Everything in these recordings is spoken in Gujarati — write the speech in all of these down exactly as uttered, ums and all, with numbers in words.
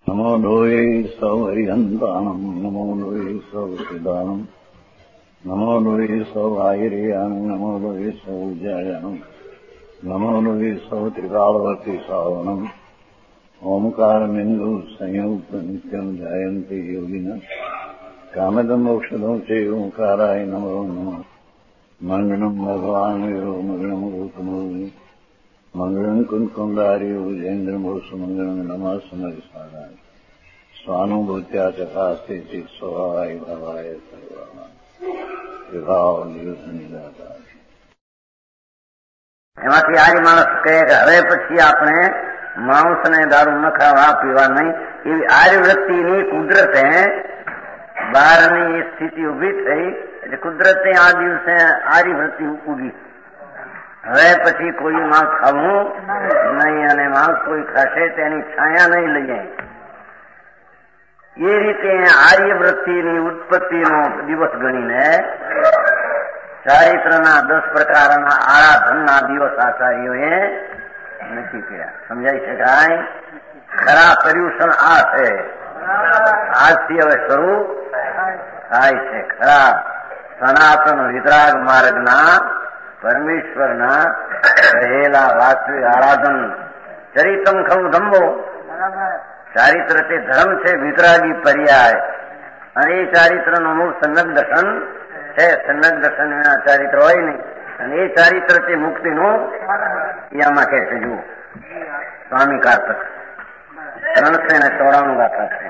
नमो लोये सौहरिहन्तानम् नमो लोये सौसिदानम् नमो लोये सौभागिर्यानम् नमो लोये सौजायानम् नमो लोये सौत्रिकालवर्ति सावनम् ओंकारमिन्दु संयुक्त नित्यम् जायन्ते योगिनः कामदम् औषधम् च ओंकाराय नमो नमः मङ्गलम् भगवान् वीरो मङ्गलम् गौतमो मंगलम कुंकुंडारी उजेन्द्रमोसु मंगलम नमः समरिसाराय स्वानुभूत्या चकास्ते चित स्वभावाय भवाय सर्वाना विभाव नियुद्ध निराधार। એમાંથી આરી માણસ કહે કે હવે પછી આપણે માંસ ને દારૂ ન ખાવા પીવા નહીં, એવી આરી વૃત્તિની કુદરતે બહારની સ્થિતિ ઉભી થઈ એટલે કુદરતે આ દિવસે આરી વૃત્તિ ઉગી. હવે પછી કોઈ માંસ ખાવું નહીં અને માંસ કોઈ ખાશે તેની છાયા નહીં લઈએ. એ રીતે આર્યવૃત્તિની ઉત્પત્તિનો દિવસ ગણીને ચારિત્રના દસ પ્રકારના આરાધનના દિવસ આચાર્યોએ નક્કી કર્યા. સમજાઈ શકાય? ખરા પર્યુષણ આ છે. આજથી હવે શરૂ થાય છે ખરા સનાતન વિતરાગ માર્ગના પરમેશ્વરના રહેલા વાસ્તવિક આરાધન. ચરિતમ ખવું ધમ્મો, ચારિત્ર તે ધર્મ છે વિતરાગી પર્યાય. અને એ ચારિત્રનો મૂળ સન્નગ દર્શન છે. સન્નગ દર્શન વિના ચારિત્ર હોય નહીં. અને એ ચારિત્ર તે મુક્તિનું આમાં કહે છે. જુઓ સ્વામી કાર્તક ત્રણસો ને ચોરાણું ગાથા છે.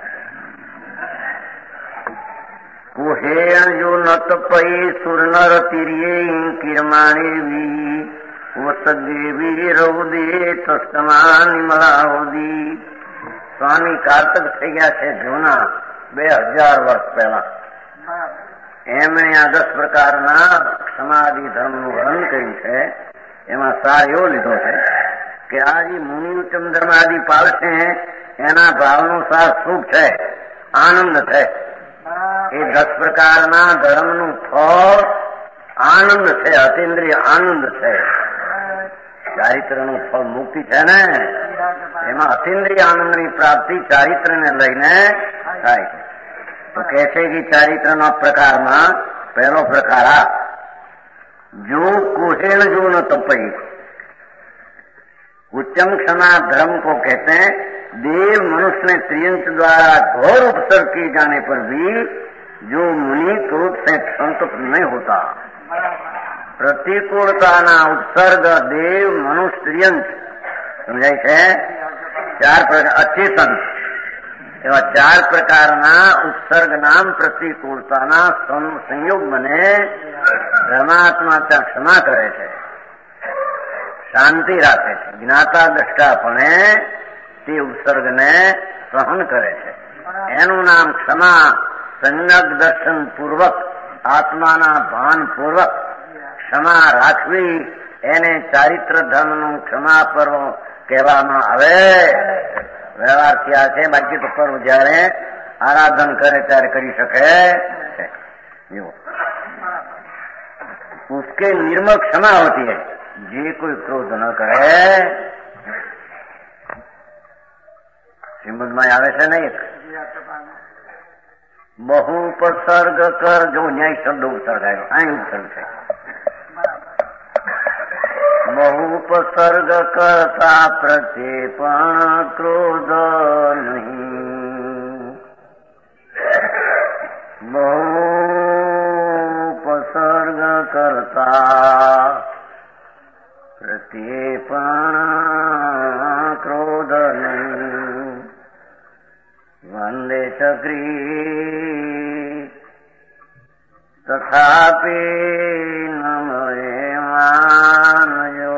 કુહેણ જો નત પઈ સુરનર તિર્યે કિરમાણે વી વસદેવી રૌદે તસ્કમા નિમલાવદી. સ્વામી કાર્તક થઈ ગયા છે જૂના, બે હજાર વર્ષ પહેલા. એમણે આ દસ પ્રકારના સમાધિ ધર્મનું વર્ણન કર્યું છે. એમાં સાર એવો લીધો છે કે આ જે મુનિ ઉત્તમ ધર્માદિ પાલશે એના ભાવનું સાર સુખ છે, આનંદ છે. એ દસ પ્રકારના ધર્મનું ફળ આનંદ છે, અતિન્દ્રિય આનંદ છે. ચારિત્રનું ફળ મુક્તિ છે ને, એમાં અતિન્દ્રિય આનંદની પ્રાપ્તિ ચારિત્રને લઈને થાય છે. તો કહે છે કે ચારિત્રના પ્રકારમાં પહેલો પ્રકાર આ જો कुहेण जो न तपई. उच्चम क्षमा धर्म को कहते हैं देव मनुष्य ने त्रियंश द्वारा घोर उपसर्ग किए जाने पर भी जो मुनि क्रोध से संतुष्ट नहीं होता. प्रतिकूलताना उपसर्ग देव मनुष्य त्रियंश સમજાય છે. ચાર પ્રકાર અચેતન એવા ચાર પ્રકારના ઉપસર્ગ નામ પ્રતિકૂળતાના સંયોગ બને ધર્માત્મા ત્યાં ક્ષમા કરે છે, શાંતિ રાખે છે. જ્ઞાતા દ્રષ્ટાપણે તે ઉપસર્ગને સહન કરે છે. એનું નામ ક્ષમા. સંજ્ઞક દર્શન પૂર્વક આત્માના ભાન પૂર્વક ક્ષમા રાખવી એને ચારિત્ર ધર્મનું ક્ષમા પર્વ કહેવામાં આવે. વ્યવહાર થયા છે. બાકી તો પર્વ જયારે આરાધન કરે ત્યારે કરી શકે છે. उसके निर्मल क्षमा होती है. जे कोई क्रोध न करे. શ્રીમદમાં આવે છે ને એક બહુ ઉપસર્ગ કર. જો ન્યાય શબ્દ ઉપસર્ગાયો અહીં ઉપસર્ગ છે. બહુ ઉપસર્ગ કરતા પ્રત્યે પણ ક્રોધ નહીં. બહુ ઉપસર્ગ કરતા પ્રત્યે પણ ક્રોધ નહીં. વંદે ચક્રી તથાપી નમરે માનજો.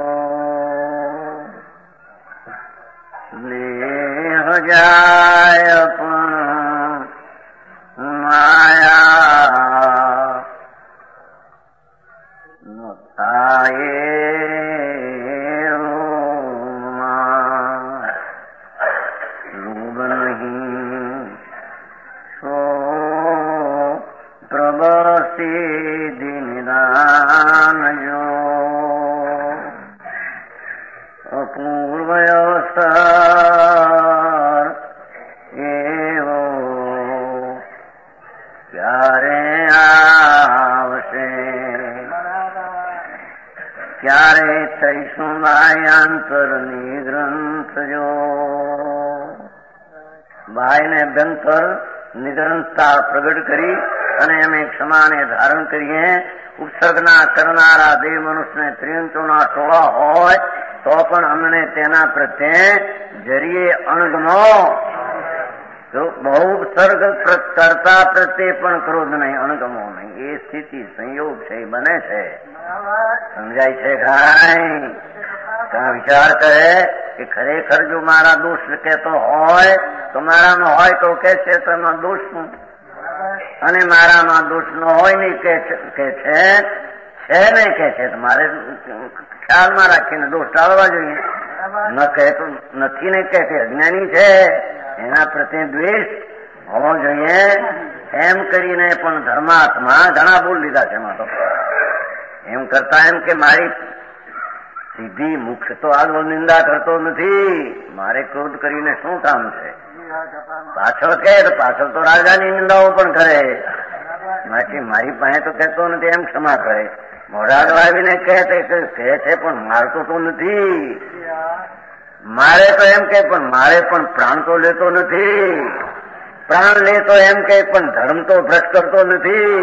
દેહ જાય પણ માયા ન થાય. અપૂર્વયોસ્તર એ બાહ્યાંતર નિગ્રંથ જો બાહ્ય ને અભ્યંતર નિગ્રંથતા પ્રગટ કરી અને અમે ક્ષમાને ધારણ કરીએ. ઉપસર્ગના કરનારા દેવ મનુષ્યને ત્રિયંતોના ટોળા હોય તો પણ અમને તેના પ્રત્યે જરીએ અણગમો બહુ ઉપસર્ગ કરતા પ્રત્યે પણ ક્રોધ નહીં, અણગમો નહીં. એ સ્થિતિ સંયોગ છે, એ બને છે. સમજાય છે કાંઈ? ત્યાં વિચાર કરે કે ખરેખર જો મારા દોષ કહેતો હોય તો મારામાં હોય તો કે છે તો એમાં દોષ શું, અને મારામાં દોષ ન હોય નહીં કે છે છે નહીં કે છે તો મારે ખ્યાલમાં રાખીને દોષ ટાળવા જોઈએ. ન કહેતો નથી ને કે અજ્ઞાની છે એના પ્રત્યે દ્વેષ હોવો જોઈએ. એમ કરીને પણ ધર્માત્મા ઘણા બોલ લીધા છે એમાં તો. એમ કરતા એમ કે મારી સીધી મુખ તો આગળ નિંદા કરતો નથી, મારે ક્રોધ કરીને શું કામ છે. પાછળ કહે તો પાછળ તો રાજાની નિંદાઓ પણ કરે, બાકી મારી પાસે તો કહેતો નથી એમ ક્ષમા કરે. મોઢા આવીને કહે છે પણ મારતો તો નથી. મારે તો એમ કે પણ મારે પણ પ્રાણ તો લેતો નથી. પ્રાણ લેતો એમ કે પણ ધર્મ તો ભ્રષ્ટ કરતો નથી.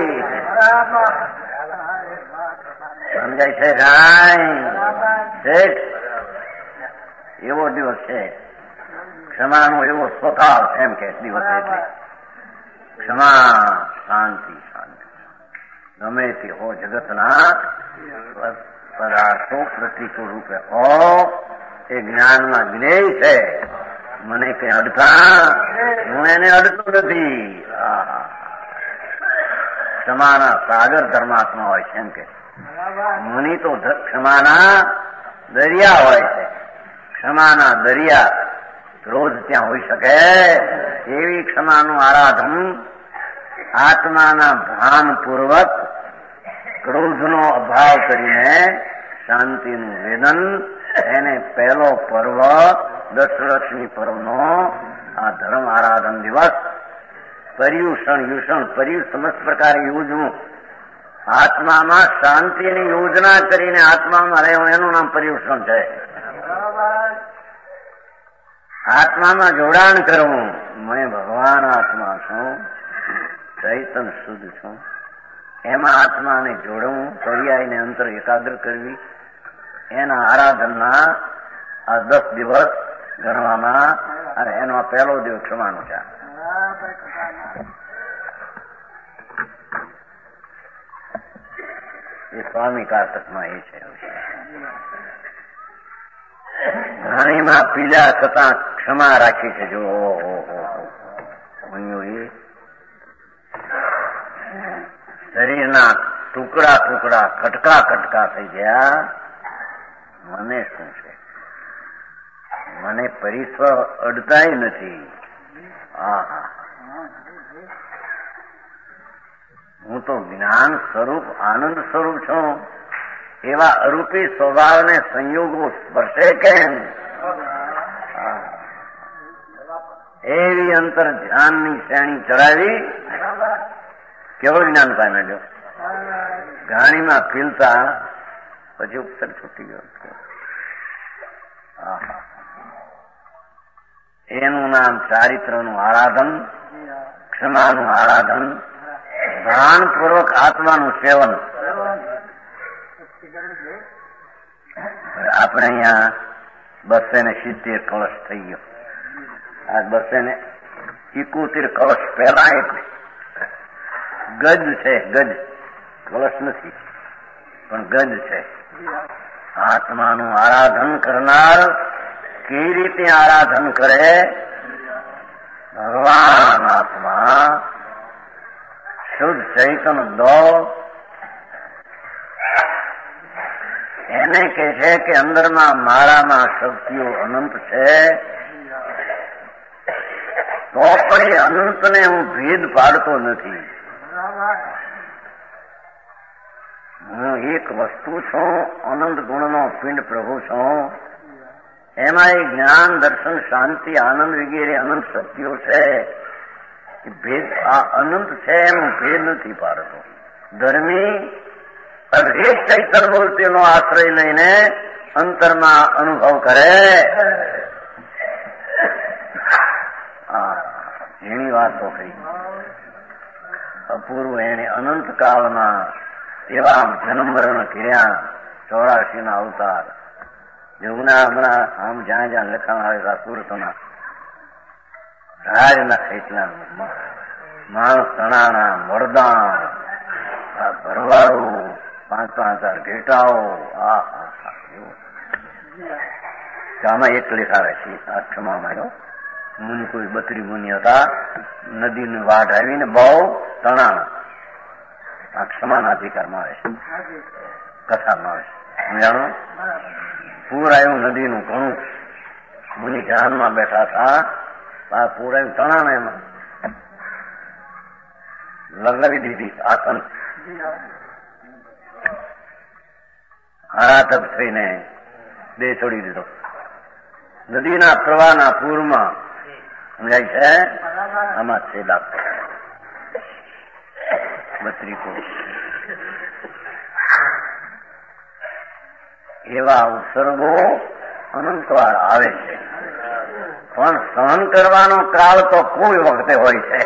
સમજાય છે કાંઈ? એવો દિવસ છે ક્ષમાનો, એવો સ્વભાવ એમ કે દિવસ એટલે ક્ષમા શાંતિ શાંતિ ગમે તે હો જગતના પદાર્થો પ્રતિકૂળ રૂપે હો એ જ્ઞાનમાં જ્ઞેય છે. મને કઈ અડતા હું એને અડતો નથી. ક્ષમાના સાગર ધર્માત્મા હોય છે એમ કે મુનિ તો ક્ષમાના દરિયા હોય છે. ક્ષમાના દરિયા ક્રોધ ત્યાં હોઈ શકે એવી ક્ષમાનું આરાધન આત્માના ભાનપૂર્વક ક્રોધનો અભાવ કરીને શાંતિનું વેદન, એને પહેલો પર્વ દશલક્ષ્મી પર્વનો આ ધર્મ આરાધન દિવસ પર્યુષણ યુષણ પર્યુ સમસ્ત પ્રકારે યોજવું. આત્મામાં શાંતિની યોજના કરીને આત્મામાં રહેવું એનું નામ પર્યુષણ છે. આત્મામાં જોડાણ કરવું. મેં ભગવાન આત્મા છું, ચૈતન શુદ્ધ છું, એમાં આત્માને જોડવું, પર્યાયને અંતર એકાગ્ર કરવી. એના આરાધનના આ દસ દિવસ ગણવામાં અને એનો પહેલો દિવસ ક્ષમાનો છે. એ સ્વામી કારતકમાં એ છે. ઘણીમાં પીડા છતાં ક્ષમા રાખી છે. જો શરીરના ટુકડા ટુકડા કટકા કટકા થઈ ગયા. મને શું છે, મને પરિશ્વર અડતાય નથી. આહા, હું તો જ્ઞાન સ્વરૂપ આનંદ સ્વરૂપ છું. એવા અરૂપી સ્વભાવને સંયોગો સ્પર્શે કેમ? એવી અંતર ધ્યાનની શ્રેણી ચડાવી કેવળ જ્ઞાન પામે જો. ઘાણીમાં પીલતા પછી ઉપસર છૂટી ગયો. એનું નામ ચારિત્રનું આરાધન, ક્ષમાનું આરાધન, ભાનપૂર્વક આત્માનું સેવન. આપણે અહીંયા બસે ને સિત્તેર કળશ થઈ ગયો. આ બસે ને ઇકોતેર કળશ પહેલા એક ગજ છે. ગજ કળશ નથી પણ ગજ છે. આત્માનું આરાધન કરનાર કેવી રીતે આરાધન કરે? ભગવાન આત્મા શુદ્ધ ચૈતન દો એને કે છે કે અંદરમાં મારામાં શક્તિઓ અનંત છે. તો પણ એ અનંતને હું ભેદ પાડતો નથી. હું એક વસ્તુ છું, અનંત ગુણનો પિંડ પ્રભુ છું. એમાં એ જ્ઞાન દર્શન શાંતિ આનંદ વગેરે અનંત શક્તિઓ છે. ભેદ આ અનંત છે એનું ભેદ નથી પાડતો. ધર્મી અદ્વૈત ચૈતન્ય મૂર્તિનો આશ્રય લઈને અંતરમાં અનુભવ કરે. એની વાતો કહી અપૂર્વ. એને અનંત કાળમાં એવા જન્મ મરણ કર્યા, ચોરાશી ના અવતાર. જમુના હમણાં આમ જ્યાં જ્યાં લખાણ આવે સુરતના રાજના ખેતલા માણસ તણાના વરદાન ભરવાડું પાંચ પાંચ હજાર ઘેટાઓ. આ આમાં એક લેખાવે છે આઠમાં આવ્યો. મુનિ કોઈ બત્રી મુનિ હતા, નદીની વાટ આવીને બહુ તણાણા. આ ક્ષમાના અધિકારમાં આવે છે, કથામાં આવે છે. જાણો પૂર આવ્યું નદીનું ઘણું. મુનિ ધ્યાનમાં બેઠા હતા, પૂર આવ્યું તણાણા. એમાં લગાવી દીધી આસન. હારાતક થઈને દેહ છોડી દીધો. નદીના પ્રવાહના પૂરમાં સમજાય છે. આમાં છે દાખલો બત્રી પુરુષ. એવા ઉત્સર્ગો અનંતવાર આવે છે, પણ સહન કરવાનો કાળ તો કોઈ વખતે હોય છે.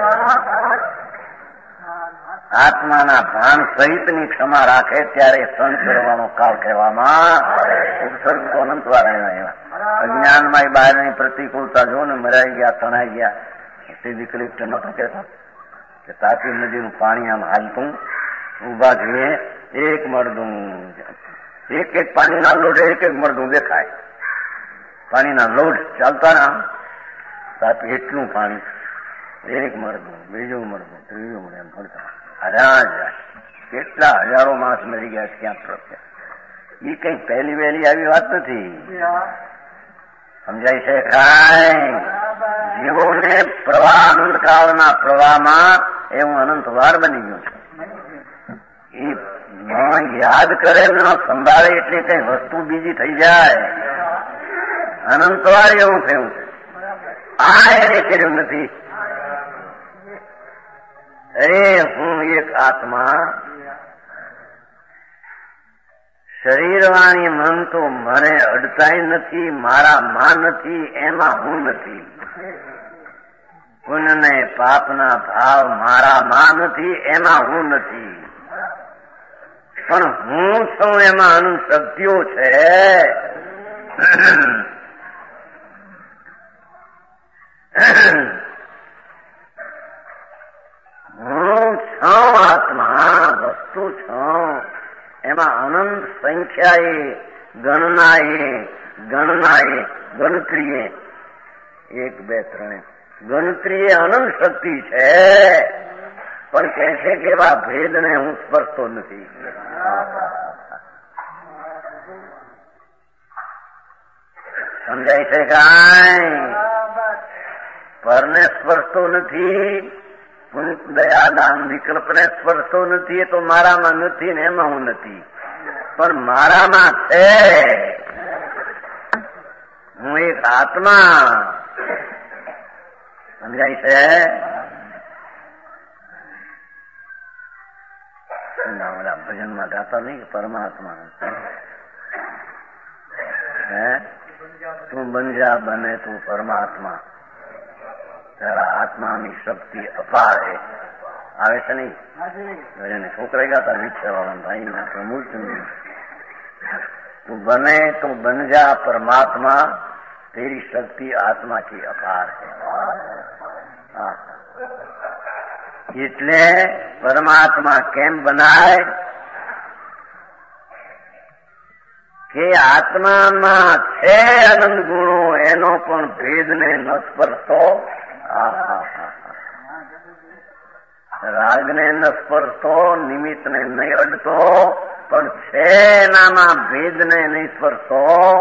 આત્માના ભાન સહિતની ક્ષમા રાખે ત્યારે સહન કરવાનો કાળ કહેવામાં. ઉત્સર્ગ તો અનંતવાર આવ્યા. એવા અજ્ઞાનમાં બહારની પ્રતિકૂળતા જો ને મરાઈ ગયા, તણાઈ ગયા. સીધી કલેક્ટર નતો કહેતા કે તાપી નદીનું પાણી આમ હાલતું ઉભા જોઈએ, એક મળદું એક એક પાણીના લોટ એક એક મળદું દેખાય. પાણીના લોટ ચાલતા ના તાપી એટલું પાણી, એક મળદું, બીજું મળદું, ત્રીજું મળે એમ મળતા હજાર કેટલા હજારો માણસ મરી ગયા. ક્યાં પ્રત્યે એ કઈ પહેલી વહેલી આવી વાત નથી. સમજાય છે કાંઈ? જીવોને પ્રવાહ અનંતકાળના પ્રવાહમાં એવું અનંતવાર બની ગયું છે. એ યાદ કરે ન સંભાળે એટલે કઈ વસ્તુ બીજી થઈ જાય. અનંતવાર એવું થયું છે. આ એને કર્યું નથી. અરે હું એક આત્મા, શરીર વાણી મન તો મને અડતાય નથી, મારા માં નથી, એમાં હું નથી. પુણ્ય ને પાપના ભાવ મારા માં નથી, એમાં હું નથી. પણ હું છું એમાં અનંત શક્તિઓ છે. હું છું આત્મા, વસ્તુ છું. એમાં અનંત સંખ્યાએ, ગણનાએ, ગણનાએ, ગણતરીએ, એક બે ત્રણ ગણતરીએ અનંત શક્તિ છે. પણ કહે છે કે એવા ભેદને હું સ્પર્શતો નથી. સમજાય છે કાંઈ? પરને સ્પર્શતો નથી, દયાદાન વિકલ્પને સ્પર્શતો નથી. એ તો મારામાં નથી ને એમાં હું નથી. પણ મારામાં છે. હું એક આત્મા. સમજાય છે? બધા ભજનમાં ગાતા નહીં પરમાત્મા હે તું બન જા, બને તું પરમાત્મા. તારા આત્માની શક્તિ અપાર છે. આવે છે નહીં? ભજન છોકરા ગાતા વિચારવાળા ભાઈ ના પ્રમુખ. તું બને તો બન જા પરમાત્મા, તેરી શક્તિ આત્મા की અપાર છે. એટલે પરમાત્મા કેમ બનાય? કે આત્મામાં છે અનંત ગુણો, એનો પણ ભેદને ન સ્પર્શતો. રાગને ન સ્પર્શતો, નિમિત્તને નહીં અડતો, પણ છે એનામાં ભેદને નહીં સ્પર્શતો.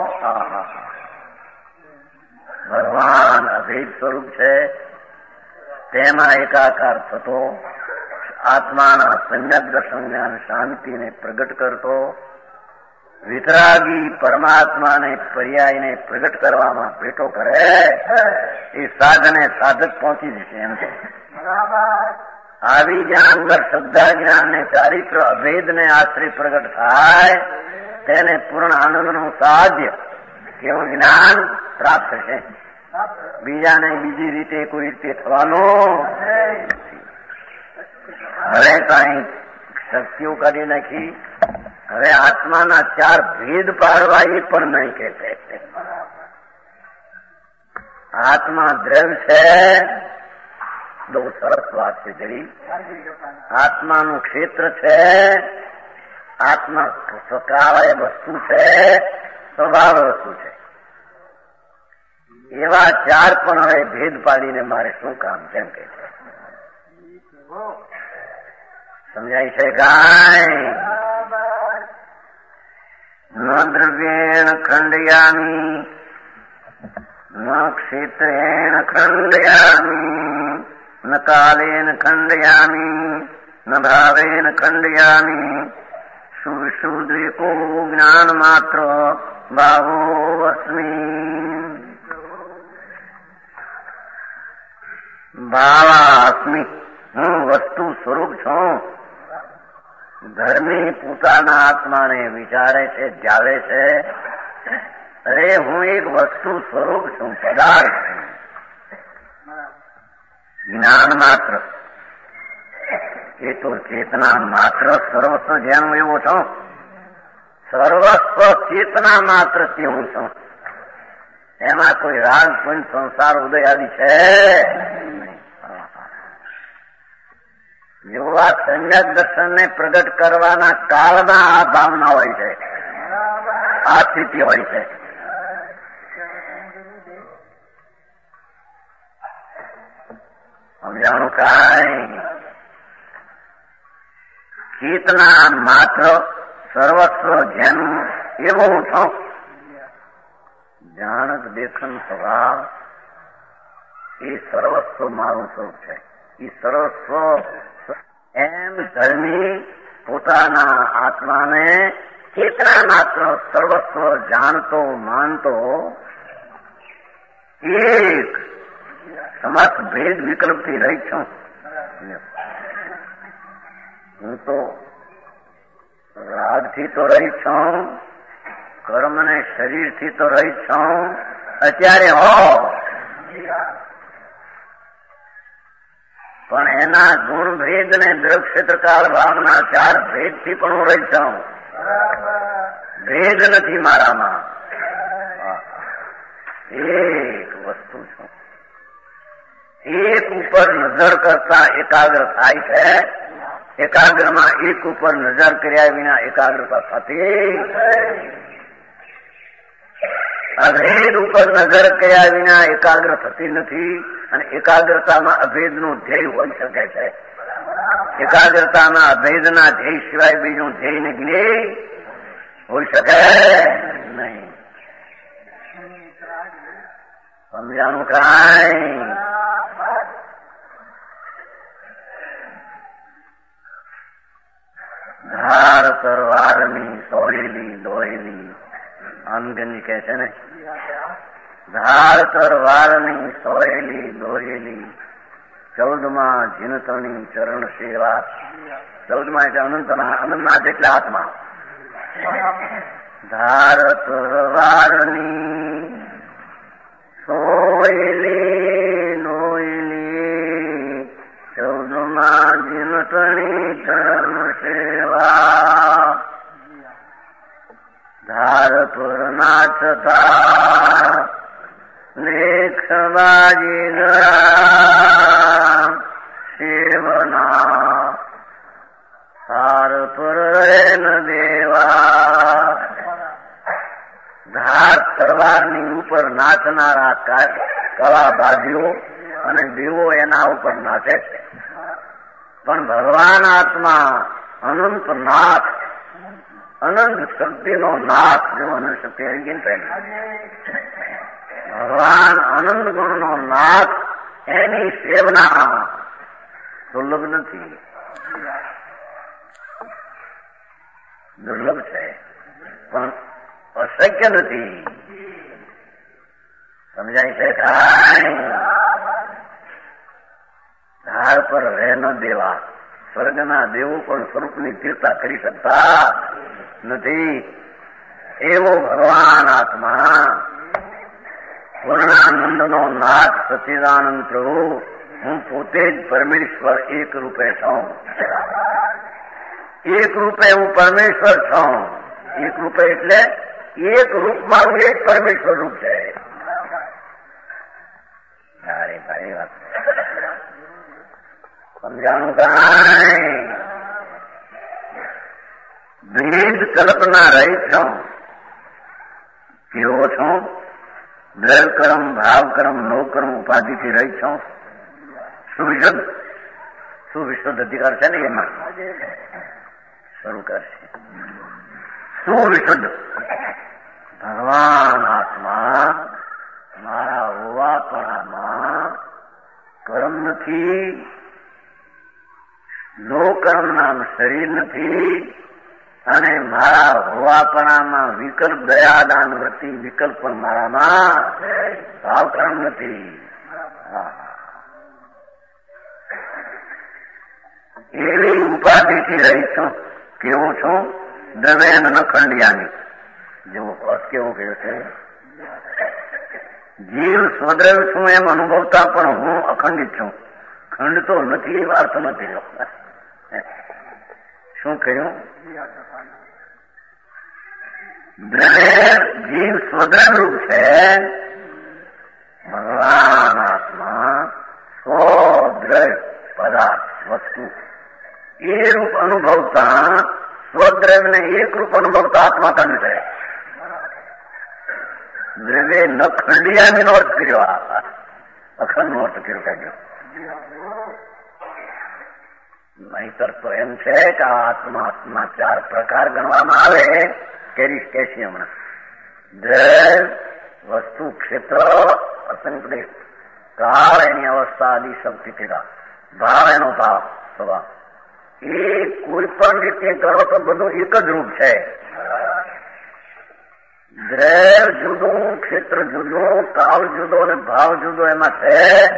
ભગવાન અભેદ સ્વરૂપ છે, તેમાં એકાકાર થતો, આત્માના સમ્યક દર્શન જ્ઞાન શાંતિને પ્રગટ કરતો, વિતરાગી પરમાત્માને પર્યાયને પ્રગટ કરવામાં ભેટો કરે, એ સાધને સાધક પહોંચી જશે. એમ છે આવી જ્યાં અંદર શ્રદ્ધા જ્ઞાન ને ચારિત્ર અભેદ ને આશ્રિત પ્રગટ થાય તેને પૂર્ણ આનંદનું સાધ્ય કેવું જ્ઞાન પ્રાપ્ત છે. બીજાને બીજી રીતે કોઈ રીતે થવાનું હવે કઈ શક્તિઓ કરી નાખી. હવે આત્માના ચાર ભેદ પાડવા એ પણ નહીં કહેશે. આત્મા દ્રવ્ય છે, બહુ સરસ વાત છે જરી. આત્માનું ક્ષેત્ર છે, આત્મા સ્વભાવ વસ્તુ છે, સ્વભાવ વસ્તુ છે. એવા ચાર પણ હવે ભેદ પાડીને મારે શું કામ તેમ કે છે. સમજાય છે કાંઈ? ન દ્રવ્યેણ ખંડયામી ન ક્ષેત્રેણ ખંડયામી ન કાલેન ખંડયામી ન ભાવેન ખંડયામી શુશુદ્વેકો જ્ઞાન માત્ર ભાવો અસ્મી ભાવાસ્મી. હું વસ્તુ સ્વરૂપ છું. ધર્મી પોતાના આત્માને વિચારે છે, જાવે છે. અરે હું એક વસ્તુ સ્વરૂપ છું, પદાર્થ છું. જ્ઞાન માત્ર એ તો ચેતના માત્ર સર્વસ્વ જેમ એવો છું. સર્વસ્વ ચેતના માત્ર તે હું છું. એમાં કોઈ રાગ પણ સંસાર ઉદય આદિ છે. જેવા સમ્યક દર્શનને પ્રગટ કરવાના કાળમાં આ ભાવના હોય છે, આ સ્થિતિ હોય છે. સમજાણું કાંઈ? ચેતના માત્ર સર્વસ્વ જેનું એવું છું. જાણક દેખન સ્વભાવ એ સર્વસ્વ મારું સ્વરૂપ છે. એ સર્વસ્વ એમ ધર્મી પોતાના આત્માને ચેતના માત્ર સર્વસ્વ જાણતો માનતો એક સમસ્ત ભેદ વિકલ્પથી રહી છું. હું તો રાગથી તો રહી છું, કર્મ ને શરીરથી તો રહી છું. અત્યારે હો પણ એના ગુણ ભેદ ને દ્રવ ક્ષેત્રકાળ ભાવના ચાર ભેદ થી પણ હું રહી છું. ભેદ નથી મારામાં, એક વસ્તુ છું. એક ઉપર નજર કરતા એકાગ્ર થાય છે. એકાગ્રમાં એક ઉપર નજર કર્યા વિના એકાગ્રતા થતી. અભેદ ઉપર નજર કર્યા વિના એકાગ્ર થતી નથી. અને એકાગ્રતામાં અભેદનું ધ્યેય હોઈ શકે છે. એકાગ્રતામાં અભેદના ધ્યેય સિવાય બીજું ધ્યેય ને જ્ઞેય હોઈ શકે નહીં. સમજાણું કાંઈ? ધાર તરવારની સોળેલી દોરેલી આમગંજી કહે છે ને, ધાર તરવારની સોળેલી દોરેલી ચૌદમાં જીનતની ચરણ સેવા. ચૌદમાં એટલે અનંતના અનંતના જેટલા આત્મા. ધાર તરવારની સોળેલી દોરેલી ચૌદમાં જીનતની ચરણ સેવા. ધાર પર નાચતા લેખબાજી ગરા સેવના ધાર પર ન દેવા. ધાર તરવારની ઉપર નાચનારા કલાબાજીઓ અને દેવો એના ઉપર નાચે છે. પણ ભગવાન આત્મા અનંત નાથ, અનંત શક્તિનો નાથ. જો અનંત શક્તિ આવી ગઈ ને ભગવાન અનંત ગુણનો નાથ, એની સેવના દુર્લભ નથી, દુર્લભ છે પણ અશક્ય નથી. સમજાય છે કાંઈ? ઝાડ પર રહે ન દેવા. સ્વર્ગના દેવો પણ સ્વરૂપની સ્થિરતા કરી શકતા નથી. એવો ભગવાન આત્મા, પૂર્ણાનંદનો નાથ સચ્ચિદાનંદ પ્રભુ, હું પોતે જ પરમેશ્વર એક રૂપે છું. એક રૂપે હું પરમેશ્વર છું. એક રૂપે એટલે એક રૂપ મારું એક પરમેશ્વર રૂપ છે. અરે ભાઈ વાત સમજાણું કાંઈ? ભેદ કલ્પના રહિત છું. કેવો છું? દ્રવ કર્મ, ભાવ કર્મ, નો કર્મ, ઉપાધિથી રહિત છું. સુવિશુદ્ધ સુવિશુદ્ધ અધિકાર છે ને એમાં શરૂ કરશે. સુવિશુદ્ધ ભગવાન આત્મા મારા હોવાપણામાં કર્મ નથી, નો કર્મ નામ શરીર નથી, અને મારા હોવાપણામાં વિકલ્પ દયાદાન વૃત્તિ વિકલ્પ પણ મારામાં ભાવ કર્મ નથી. એવી ઉપાધિથી રહી છું. કેવું છું? દ્રવ્યન ન ખંડિયાની. જેવો અર્થ કેવો કહ્યો છે? જીવ સ્વદ્રવ છું એમ અનુભવતા પણ હું અખંડિત છું. ખંડ તો નથી એવા અર્થ નથી. શું કહ્યું? જીવ સ્વદ્રવ રૂપ છે. ભગવાન આત્મા સ્વદ્રવ પદાર્થ વસ્તુ એ રૂપ અનુભવતા, સ્વદ્રવ ને એક રૂપ અનુભવતા આત્મા કંડ છે. દ્રવ્ય ન ખંડિયાની નો અર્થ કર્યો, અખંડ નો અર્થ કર્યો કાઢ્યો. નહીતર તો એમ છે કે આત્મા આત્મા ચાર પ્રકાર ગણવામાં આવે. કેરી કેસી હમણાં દ્રવ, વસ્તુ, ક્ષેત્ર, અસંકલિત, કાળ એની અવસ્થા આદિ શક્તિ પીડા, ભાવ એનો ભાવ સ્વભાવ. એ કોઈ પણ રીતે કરો તો બધું એક જ રૂપ છે. દ્રવ જુદો, ક્ષેત્ર જુદો, કાળ જુદો અને ભાવ જુદો એમાં છે.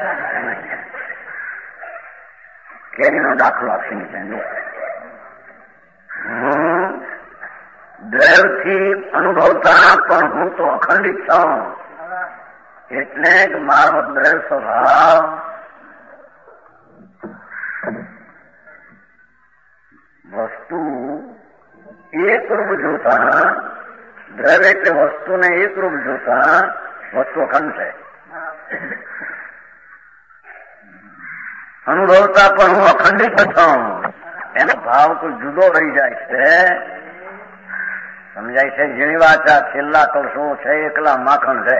કેરીનો દાખલો આપીને કહેજો. હું દ્રવથી અનુભવતા પણ હું તો અખંડિત છું. એટલે જ મારો દ્રવ સ્વભાવ વસ્તુ એક રૂપ જોતા, દ્રવ એટલે વસ્તુને એક રૂપ જોતા વસ્તુ અખંડ છે. અનુભવતા પણ હું અખંડિત છું. એનો ભાવ કોઈ જુદો રહી જાય છે. સમજાય છે? જેની વાત આ છેલ્લા તો શું છે? એકલા માખણ છે.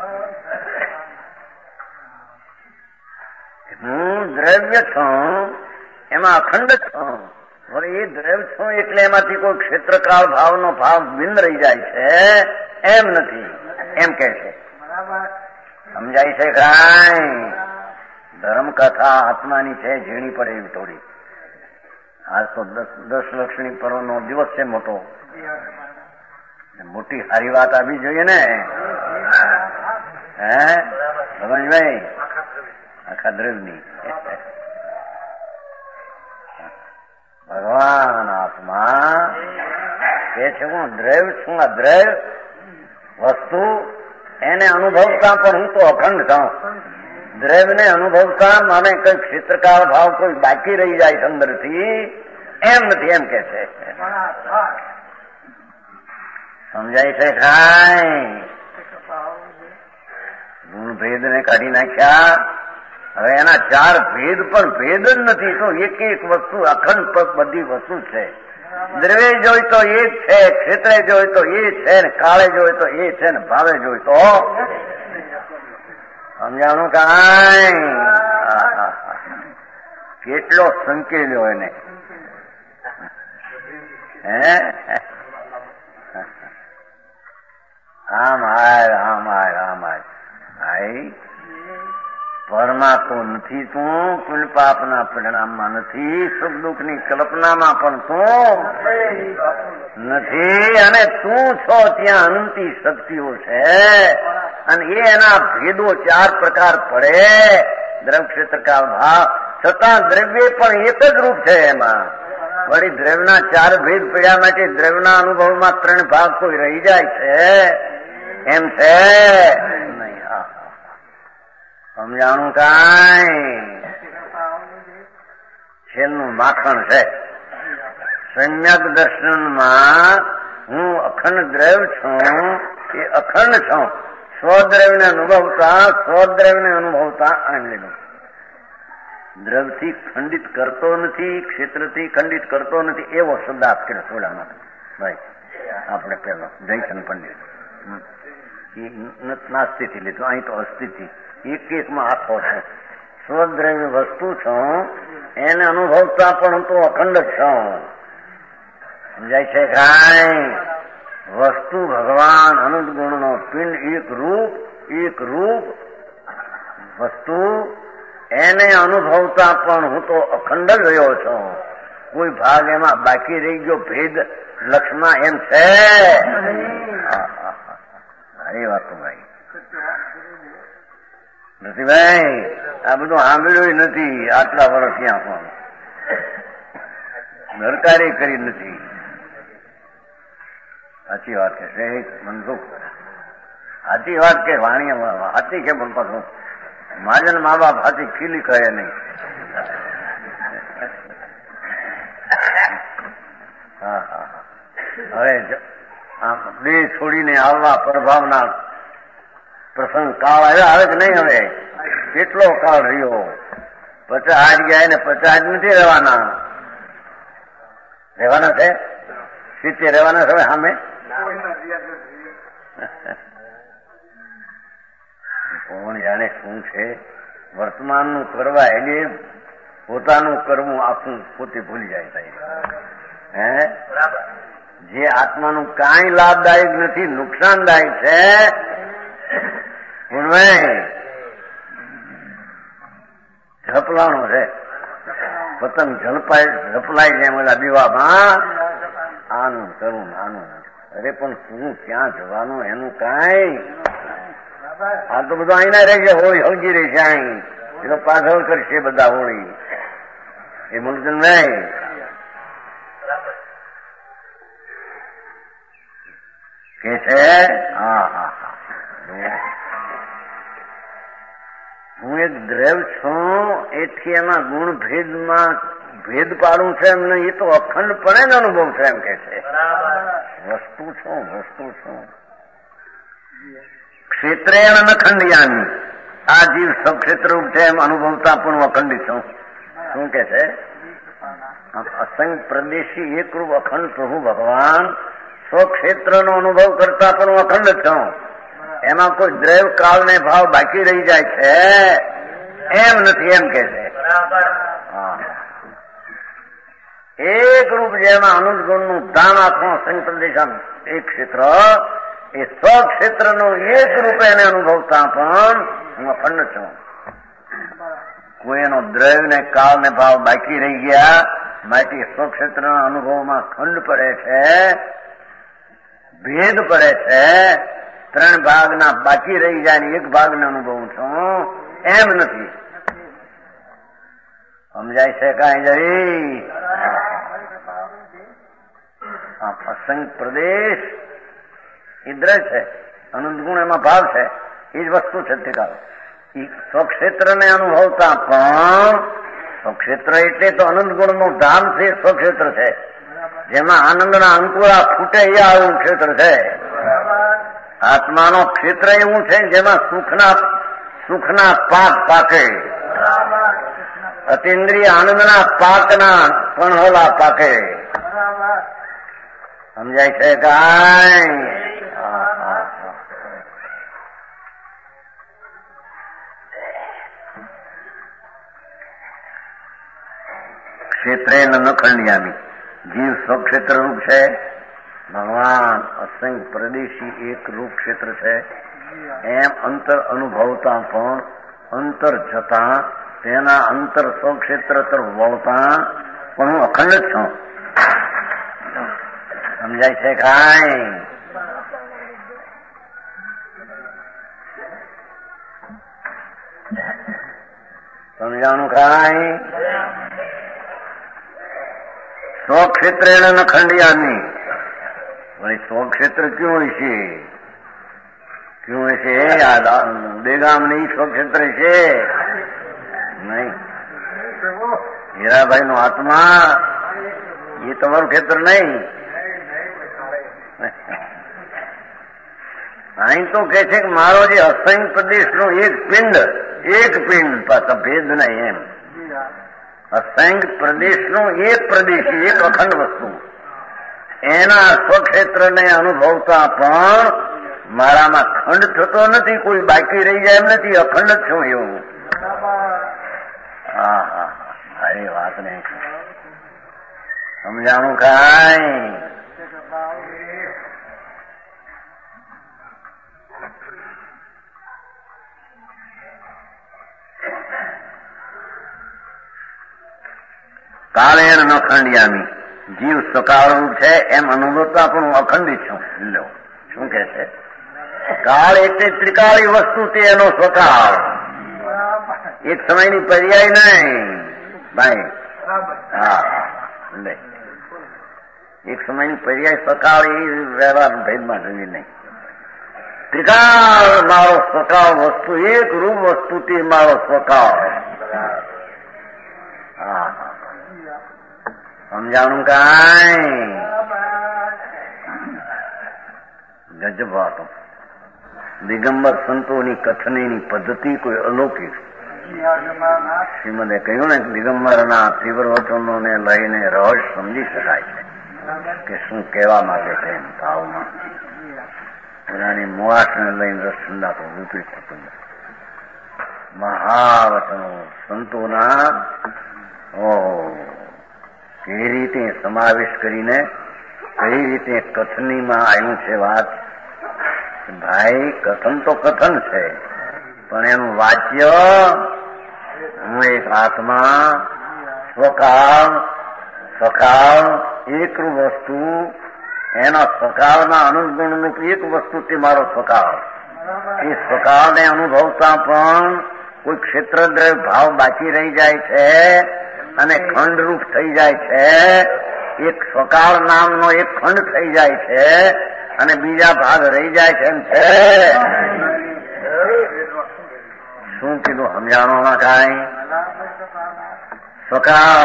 હું દ્રવ્ય છું, એમાં અખંડ છું. હવે એ દ્રવ્ય છું એટલે એમાંથી કોઈ ક્ષેત્રકાળ ભાવનો ભાવ ભિન્ન રહી જાય છે એમ નથી, એમ કે છે. સમજાય છે કાંઈ? ધર્મ કથા આત્માની છે, ઝીણી પડે એવી થોડી. આજ તો દસ દસ લક્ષ્મી પર્વનો દિવસ છે મોટો. મોટી સારી વાત આવી જોઈએ ને. હે ભગવાનભાઈ? આખા દ્રવ્યની ભગવાન આત્મા કે છે હું દ્રવ્ય છું. આ દ્રવ્ય વસ્તુ એને અનુભવતા પણ હું તો અખંડ છું. દ્રવ્યને અનુભવતા મને કઈ ક્ષેત્રકાળ ભાવ કોઈ બાકી રહી જાય અંદરથી એમ નથી, એમ કે છે. સમજાય છે કાંઈ? ગુણ ભેદ ને કાઢી નાખ્યા. હવે એના ચાર ભેદ પણ ભેદ જ નથી. તો એક એક વસ્તુ અખંડ બધી વસ્તુ છે. દ્રવ્ય જોઈ તો એ જ છે, ક્ષેત્રે જોઈ તો એ છે, ને કાળે જોઈ તો એ છે, ને ભાવે જોઈ તો. સમજાણું કાંઈ? કેટલો સંકેલ્યો એને. હે આમ હાય આમ હાય આમ હાય હાય પરમાં તો નથી તું, પુલ પાપના પરિણામમાં નથી, સુખ દુઃખની કલ્પનામાં પણ તું નથી. અને તું છો ત્યાં અનંતી શક્તિઓ છે. અને એ એના ભેદો ચાર પ્રકાર પડે. દ્રવ ક્ષેત્ર કાળ ભાવ છતાં દ્રવ્ય પણ એક જ રૂપ છે. એમાં વળી દ્રવ્યના ચાર ભેદ પડ્યા માટે દ્રવ્યના અનુભવમાં ત્રણ ભાગ કોઈ રહી જાય છે એમ છે નહીં. સમજાણું કાંઈ છેલ્લું માખણ છે. સમ્યક દર્શનમાં હું અખંડ દ્રવ્ય છું એ અખંડ છું. સ્વદ્રવ્યને અનુભવતા સ્વદ્રવ્યને અનુભવતા આનંદ. દ્રવ્યથી ખંડિત કરતો નથી, ક્ષેત્રથી ખંડિત કરતો નથી એવો શબ્દ આપી થોડામાં ભાઈ આપણે પેલો જયસન પંડિત નાસ્તિથી લીધું. અહીં તો અસ્થિથી એક એકમાં આખો છે. સ્વદ્રવ્ય વસ્તુ છું એને અનુભવતા પણ તો અખંડ છું. સમજાય છે કાંઈ? વસ્તુ ભગવાન અનંત ગુણનો પિંડ એક રૂપ એક રૂપ વસ્તુ એને અનુભવતા પણ હું તો અખંડ જ રહ્યો છું. કોઈ ભાગ એમાં બાકી રહી ગયો ભેદ લક્ષમાં એમ છે એ વાત તો ભાઈ નથી ભાઈ. આ બધું સાંભળ્યું નથી આટલા વર્ષ ત્યાં પણ સરકારે કરી નથી. સાચી વાત કે છે મનસુખ, સાચી વાત કે વાણી સાચી કે પણ પાછું માજન મા બાપ હાથી ખીલી કહે નહીં. હા હા હવે દેહ છોડીને આવવા પ્રભાવના પ્રસંગ કાળ આવ્યા. હવે કે નહીં? હવે કેટલો કાળ રહ્યો? પચાસ ગયા ને પચાસ નથી રહેવાના. રહેવાના છે સિત્તેર રહેવાના છે. સામે કોણ જાણે શું છે વર્તમાનનું કરવા એટલે પોતાનું કરવું આખું પોતે ભૂલી જાય. હે જે આત્માનું કાંઈ લાભદાયક નથી, નુકસાનદાયક છે. ઝપલાણો છે પતંગ ઝડપાય ઝપલાય જાય બધા દીવામાં આનું કરવું આનું. અરે પણ શું ક્યાં જવાનું એનું કાંઈ? આ તો બધું અહીંના રહેશે. હોળી સમજી રહી છે અહીં એ તો પાછળ કરશે બધા હોળી એ મુલકન નહીં. કે છે હા હા હા હું એક દ્રવ્ય છું એથી એમાં ગુણ ભેદમાં ભેદ પાડું છે એમ નહીં. એ તો અખંડપણે જ અનુભવ છે એમ કે છે. વસ્તુ છું વસ્તુ છું ક્ષેત્રેણ ન ખંડિયાની. આ જીવ સક્ષેત્ર રૂપ છે એમ અનુભવતા પણ હું અખંડિત છું. શું કે છે? અસંગ પ્રદેશી એકરૂપ અખંડ પ્રભુ ભગવાન સ્વક્ષેત્રનો અનુભવ કરતા પણ હું અખંડ છું. એમાં કોઈ દ્રવ્ય કાળ ને ભાવ બાકી રહી જાય છે એમ નથી એમ કે છે. એક રૂપ જેમાં અનંત ગુણનું ધામ આખું અસંગ પ્રદેશ એક ક્ષેત્ર એ સ્વક્ષેત્રનું એક રૂપે એને અનુભવતા પણ હું અખંડ છું. કોઈ એનો દ્રવ્ય ને કાળ ને ભાવ બાકી રહી ગયા માટે સ્વક્ષેત્રના અનુભવમાં ખંડ પડે છે, ભેદ પડે છે. ત્રણ ભાગના બાકી રહી જાય ને એક ભાગને અનુભવું છું એમ નથી. સમજાય છે કાંઈ જરી? અસંગ પ્રદેશ ઇન્દ્ર છે, અનંત ગુણ એમાં ભાવ છે, એ જ વસ્તુ છે. તે કાળ સ્વક્ષેત્રને અનુભવતા પણ સ્વક્ષેત્ર એટલે તો અનંત ગુણનું ધામ છે. સ્વક્ષેત્ર છે જેમાં આનંદના અંકુરા ફૂટે એ આવું ક્ષેત્ર છે. આત્માનો ક્ષેત્ર એવું છે જેમાં સુખના સુખના પાક પાકે, અતિન્દ્રિય આનંદના પાકના પણહોલા પાકે. સમજાય છે કાંઈ? ક્ષેત્રે ન ખંડિયામી. જીવ સ્વક્ષેત્ર રૂપ છે, ભગવાન અસંગ પ્રદેશી એક રૂપ ક્ષેત્ર છે. એમ અંતર અનુભવતા પણ અંતર જતા તેના અંતર સ્વક્ષેત્ર તરફ વળતા પણ હું અખંડ જ છું. સમજાય છે કાંઈ? સમજાણું કાંઈ? સ્વક્ષેત્ર એને ખંડિયાની ભાઈ સ્વક્ષેત્ર ક્યું હોય છે? ક્યું હોય છે? બેગામ નહીં સ્વક્ષેત્ર છે નહીં. હીરાભાઈ નો આત્મા એ તમારું ખેતર નહીં. અહીં તો કે છે કે મારો જે અસંખ્ય પ્રદેશનો એક પિંડ એક પિંડ પાછા ભેદ નહીં એમ. અસંખ્ય પ્રદેશનો એક પ્રદેશ એક અખંડ વસ્તુ એના સ્વક્ષેત્રને અનુભવતા પણ મારામાં ખંડ થતો નથી, કોઈ બાકી રહી જાય એમ નથી, અખંડ જ છું એવું. હા હા હા એ વાત નહીં સમજાણું કાંઈ? કાળેણ ન ખંડિયામી જીવ સકાળરૂપ છે એમ અનુભવતા પણ હું અખંડિત છું. લો શું કે છે? કાળ એટલે ત્રિકાળી વસ્તુ તે એનો સ્વકાળ, એક સમયની પર્યાય નહીં ભાઈ. હા લે એક સમયની પર્યાય સકાળ એ વ્યવહાર ભેદમાં જોઈ નહીં. ત્રિકાળ મારો સ્વકાળ વસ્તુ, એક રૂપ વસ્તુ તે મારો સ્વકાળ. હા સમજાણું કાંઈ? ગજબ વાતો. દિગંબર સંતોની કથનીની પદ્ધતિ કોઈ અલૌકિક. શ્રીમદે કહ્યું ને દિગંબરના તીવ્ર વચનોને લઈને રહસ્ય સમજી શકાય છે કે શું કહેવા માંગે છે એમ ભાવમાં. એનાની મોહાશને લઈને રસ ઠંડાતો વિપરીત થતું નથી. મહાવચનો સંતોના ઓહ કઈ રીતે સમાવેશ કરીને કઈ રીતે કથનીમાં આવ્યું છે વાત. ભાઈ કથન તો કથન છે પણ એનું વાચ્ય હું એક આત્મા સ્વકાળ સકાળ એકરૂપ વસ્તુ એના સકાળના અનુગુણનું એક વસ્તુ તે મારો સકાળ. એ સકાળને અનુભવતા પણ કોઈ ક્ષેત્રદ્રવ્ય ભાવ બાકી રહી જાય છે અને ખંડરૂપ થઈ જાય છે. એક સકાળ નામનો એક ખંડ થઈ જાય છે અને બીજા ભાગ રહી જાય છે એમ છે. શું કીધું સમજાણોમાં કાંઈ? સકાળ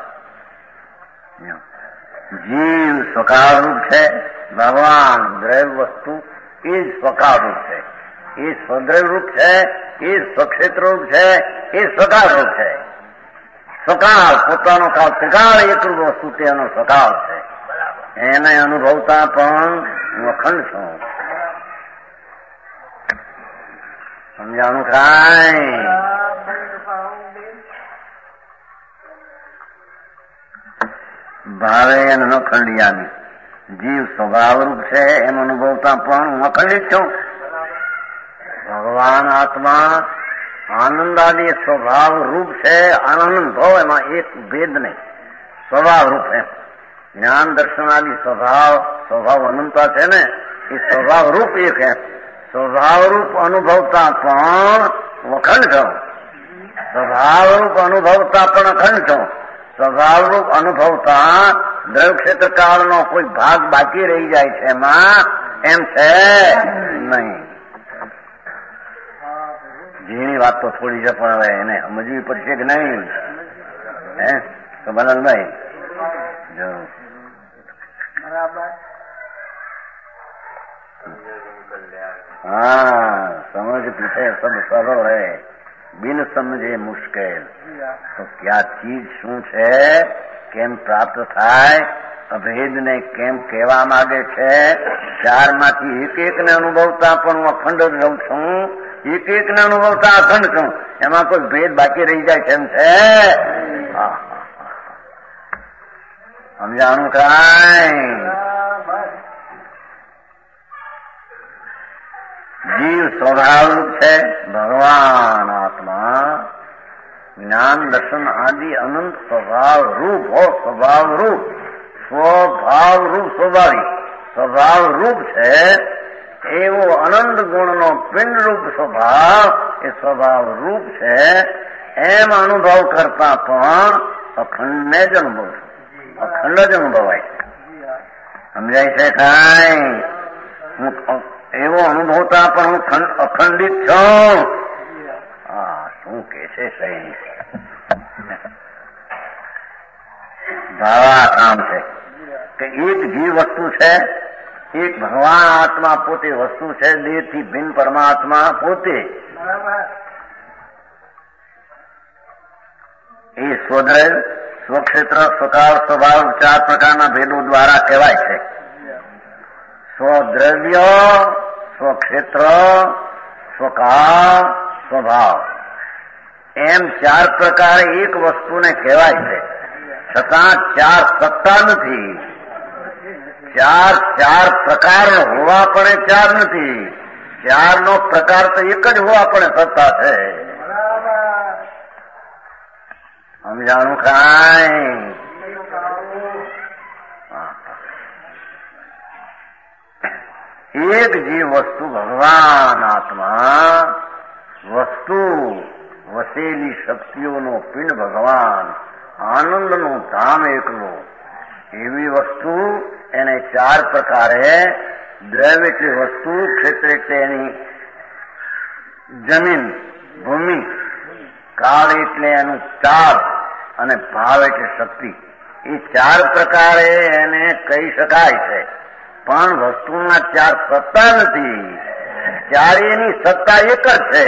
જીવ સકાળ રૂપ છે, ભગવાન દ્રવ્ય વસ્તુ એ જ સકાળ રૂપ છે, એ સ્વદ્રવ્ય રૂપ છે, એ સ્વક્ષેત્ર રૂપ છે, એ સકાળ રૂપ છે. સકાળ પોતાનો કાળ ત્રિકાળ એકરૂપ વસ્તુ તેનો સકાળ છે. એને અનુભવતા પણ હું અખંડ છું. સમજાણું કાંઈ? ભાવે ન ખંડિયામી જીવ સ્વભાવરૂપ છે એમ અનુભવતા પણ હું અખંડિત છું. ભગવાન આત્મા આનંદ આદિ સ્વભાવ રૂપ છે. આનંદ ભાવ એમાં એક ભેદ નહીં, સ્વભાવ રૂપ એમ. જ્ઞાન દર્શન આદિ સ્વભાવ સ્વભાવ અનંતા છે ને એ સ્વભાવ રૂપ એક એમ. સ્વભાવ રૂપ અનુભવતા પણ અખંડ છો. સ્વભાવ રૂપ અનુભવતા પણ અખંડ છો. સ્વભાવ રૂપ અનુભવતા દ્રવ્ય ક્ષેત્ર કાળનો કોઈ ભાગ બાકી રહી જાય છે એમાં એમ છે નહીં. જેની વાત તો થોડી છે પણ હવે એને સમજવી પડશે કે નહીં? હે તો બલનભાઈ જો हाँ समझ पीछे सब सरल है, बिन समझे मुश्किल. तो क्या चीज શું છે, કેમ પ્રાપ્ત થાય, અભેદને કેમ કહેવા માંગે છે. ચારમાંથી એક એકને અનુભવતા પણ હું અખંડ જ રહું છું, એક એકને અનુભવતા અખંડ છું. એમાં કોઈ ભેદ બાકી રહી જાય છે એમ છે. સમજાણું કાંઈ? જીવ સ્વભાવરૂપ છે, ભગવાન આત્મા જ્ઞાન દર્શન આદિ અનંત સ્વભાવ રૂપ હો. સ્વભાવ રૂપ સ્વભાવ રૂપ સ્વાભાવિક સ્વભાવ રૂપ છે એવો અનંત ગુણનો પિંડ રૂપ સ્વભાવ એ સ્વભાવ રૂપ છે. એમ અનુભવ કરતા પણ અખંડને જ અનુભવ અખંડ જ અનુભવાય છે. સમજાય છે કાંઈ? હું એવો અનુભવતા પણ હું અખંડિત છું. હા, શું કે છે સહી? ભાવા કામ છે કે એક જીવ વસ્તુ છે, એક ભગવાન આત્મા પોતે વસ્તુ છે, દેહથી ભિન્ન પરમાત્મા પોતે. એ સ્વદ્રવ્ય, સ્વક્ષેત્ર, સ્વકાળ, સ્વભાવ ચાર પ્રકારના ભેદો દ્વારા કહેવાય છે. સ્વદ્રવ્ય, સ્વક્ષેત્ર, સ્વકાળ, સ્વભાવ એમ ચાર પ્રકારે એક વસ્તુને કહેવાય છે. છતાં ચાર સત્તા નથી. ચાર ચાર પ્રકાર હોવા પણ ચાર નથી. ચાર નો પ્રકાર તો એક જ હોવા પણ સત્તા છે. સમજાણું કાંઈ? એક જીવ વસ્તુ ભગવાન આત્મા, વસ્તુ વસેલી શક્તિઓનો પિંડ ભગવાન, આનંદનું ધામ એકલો, એવી વસ્તુ એને ચાર પ્રકારે દ્રવ્ય એટલે વસ્તુ, ક્ષેત્ર એટલે એની જમીન ભૂમિ, કાળ એટલે એનું ચાર અને ભાવ એટલે શક્તિ. એ ચાર પ્રકારે એને કહી શકાય છે. પણ વસ્તુના ચાર સત્તા નથી. ચારેયની સત્તા એક જ છે.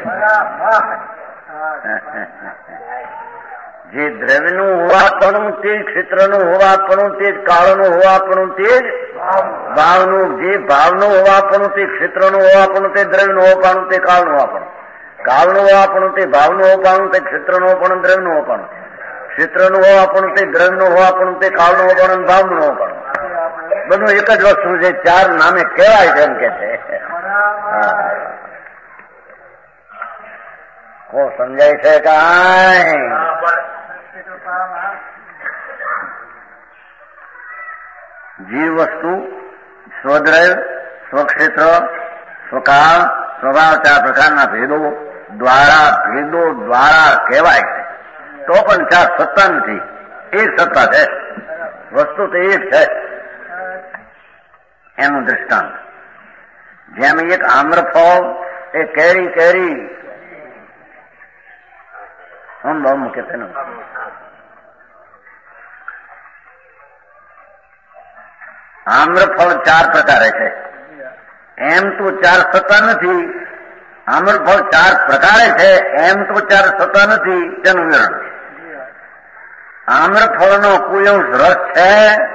જે દ્રવ્યનું હોવાપણું તે ક્ષેત્રનું હોવાપણું તે કાળનું હોવાપણું તે જ ભાવનું, જે ભાવનું હોવાપણું તે ક્ષેત્રનું હોવાપણું તે દ્રવ્યનું હોવાપણું તે કાળનું હોવાપણું, કાળનું હોવાપણું તે ભાવનું હોવાપણું તે ક્ષેત્રનું હોવાપણું દ્રવ્યનું હોવાપણું, ક્ષેત્રનું હોવાપણું તે દ્રવ્યનું હોવાપણું તે કાળનું હોવાપણું ભાવનું હોવાપણું. બધું એક જ વસ્તુ છે. ચાર નામે કહેવાય છે એમ કે છે. કો સમજાય છે કાંઈ? જીવ વસ્તુ, સ્વદ્રવ્ય, સ્વક્ષેત્ર, સ્વકાળ, સ્વભાવ ચાર પ્રકારના ભેદો દ્વારા ભેદો દ્વારા કહેવાય છે. તો પણ ચાર સત્તા નથી. એક સત્તા છે. વસ્તુ તો એક છે. એનું દ્રષ્ટાંત જેમ એક આમ્રફળ એ કેરી કેરી હમ બહુ મૂકે છે. આમ્રફળ ચાર પ્રકારે છે. એમ તો ચાર સત્તા નથી. આમ્રફળ ચાર પ્રકારે છે એમ તો ચાર સત્તા નથી. તેનું વિવરણ આમ્રફળનો કોઈ અંશ રસ છે,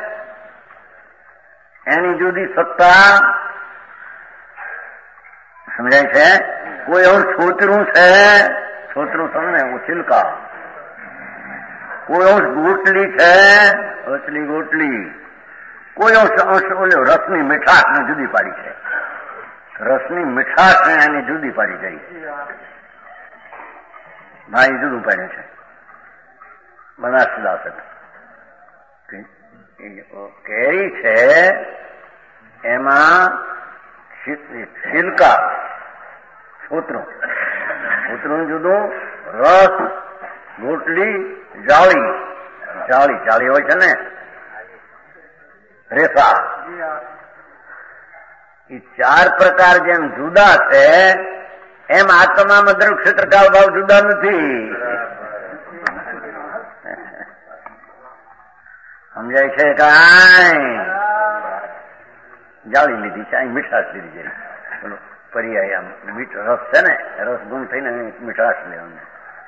એની જુદી સત્તા. સમજાય છે? કોઈ અંશ છોતરું છે, છોતરું સમજે ઉછીલકા. કોઈ અંશ ગોટલી છે, ઓછલી ગોટલી. કોઈ અંશ અંશ ઓલો રસની મીઠાશ ને જુદી પાડી છે. રસની મીઠાશ ને એની જુદી પાડી ગઈ. ભાઈ જુદું પાડ્યું છે. બનાસદાસ કેરી છે, એમાં છિલકા છોતરું, છોતરું જુદું, રસ, ગોટલી, જાળી. જાળી જાળી હોય છે ને, રેસા. એ ચાર પ્રકાર જેમ જુદા છે એમ આત્મામાં દ્રવ્ય ક્ષેત્ર કાળ ભાવ જુદા નથી. સમજાય છે કાંઈ? જાળી લીધી છે, અહીં મીઠાશ લીધી છે. પેલો પર્યાય આમ મીઠ રસ છે ને, રસ ગુમ થઈને મીઠાશ લેવાનું.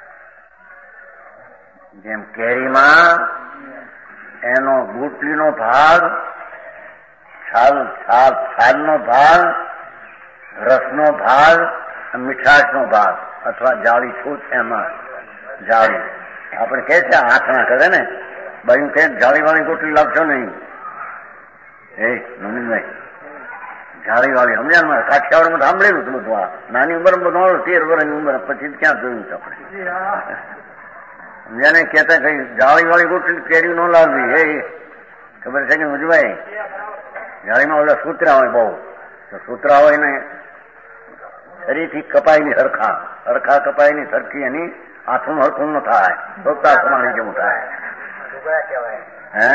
જેમ કેરીમાં એનો ગોટલીનો ભાગ, છાલ છાલ છાલનો ભાગ, રસનો ભાગ, મીઠાશનો ભાગ અથવા જાળી છૂટ, એમાં જાળી આપણે કે છે આંખના કરે ને, બાયું કે જાળી વાળી ગોટલી લાવશો નહીં. એ નમીનભાઈ જાળી વાળી સમજાણ કાઠિયાવાડમાં સાંભળેલું હતું બધું. આ નાની ઉંમર બધું તેર વર્ષની ઉંમર પછી ક્યાં જોયું છે આપણે. સમજાને કહેતા કઈ જાળી વાળી ગોટલી કેરી ન લાવવી. એ ખબર છે કે મુજભાઈ? જાળીમાં ઓલા સૂત્રા હોય બહુ, સૂત્રા હોય ને શરીરથી કપાયેલી હરખા હરખા કપાયેલી સરખી એની આઠું હરખું ન થાય, સોતા સમાણી જેવું થાય. હે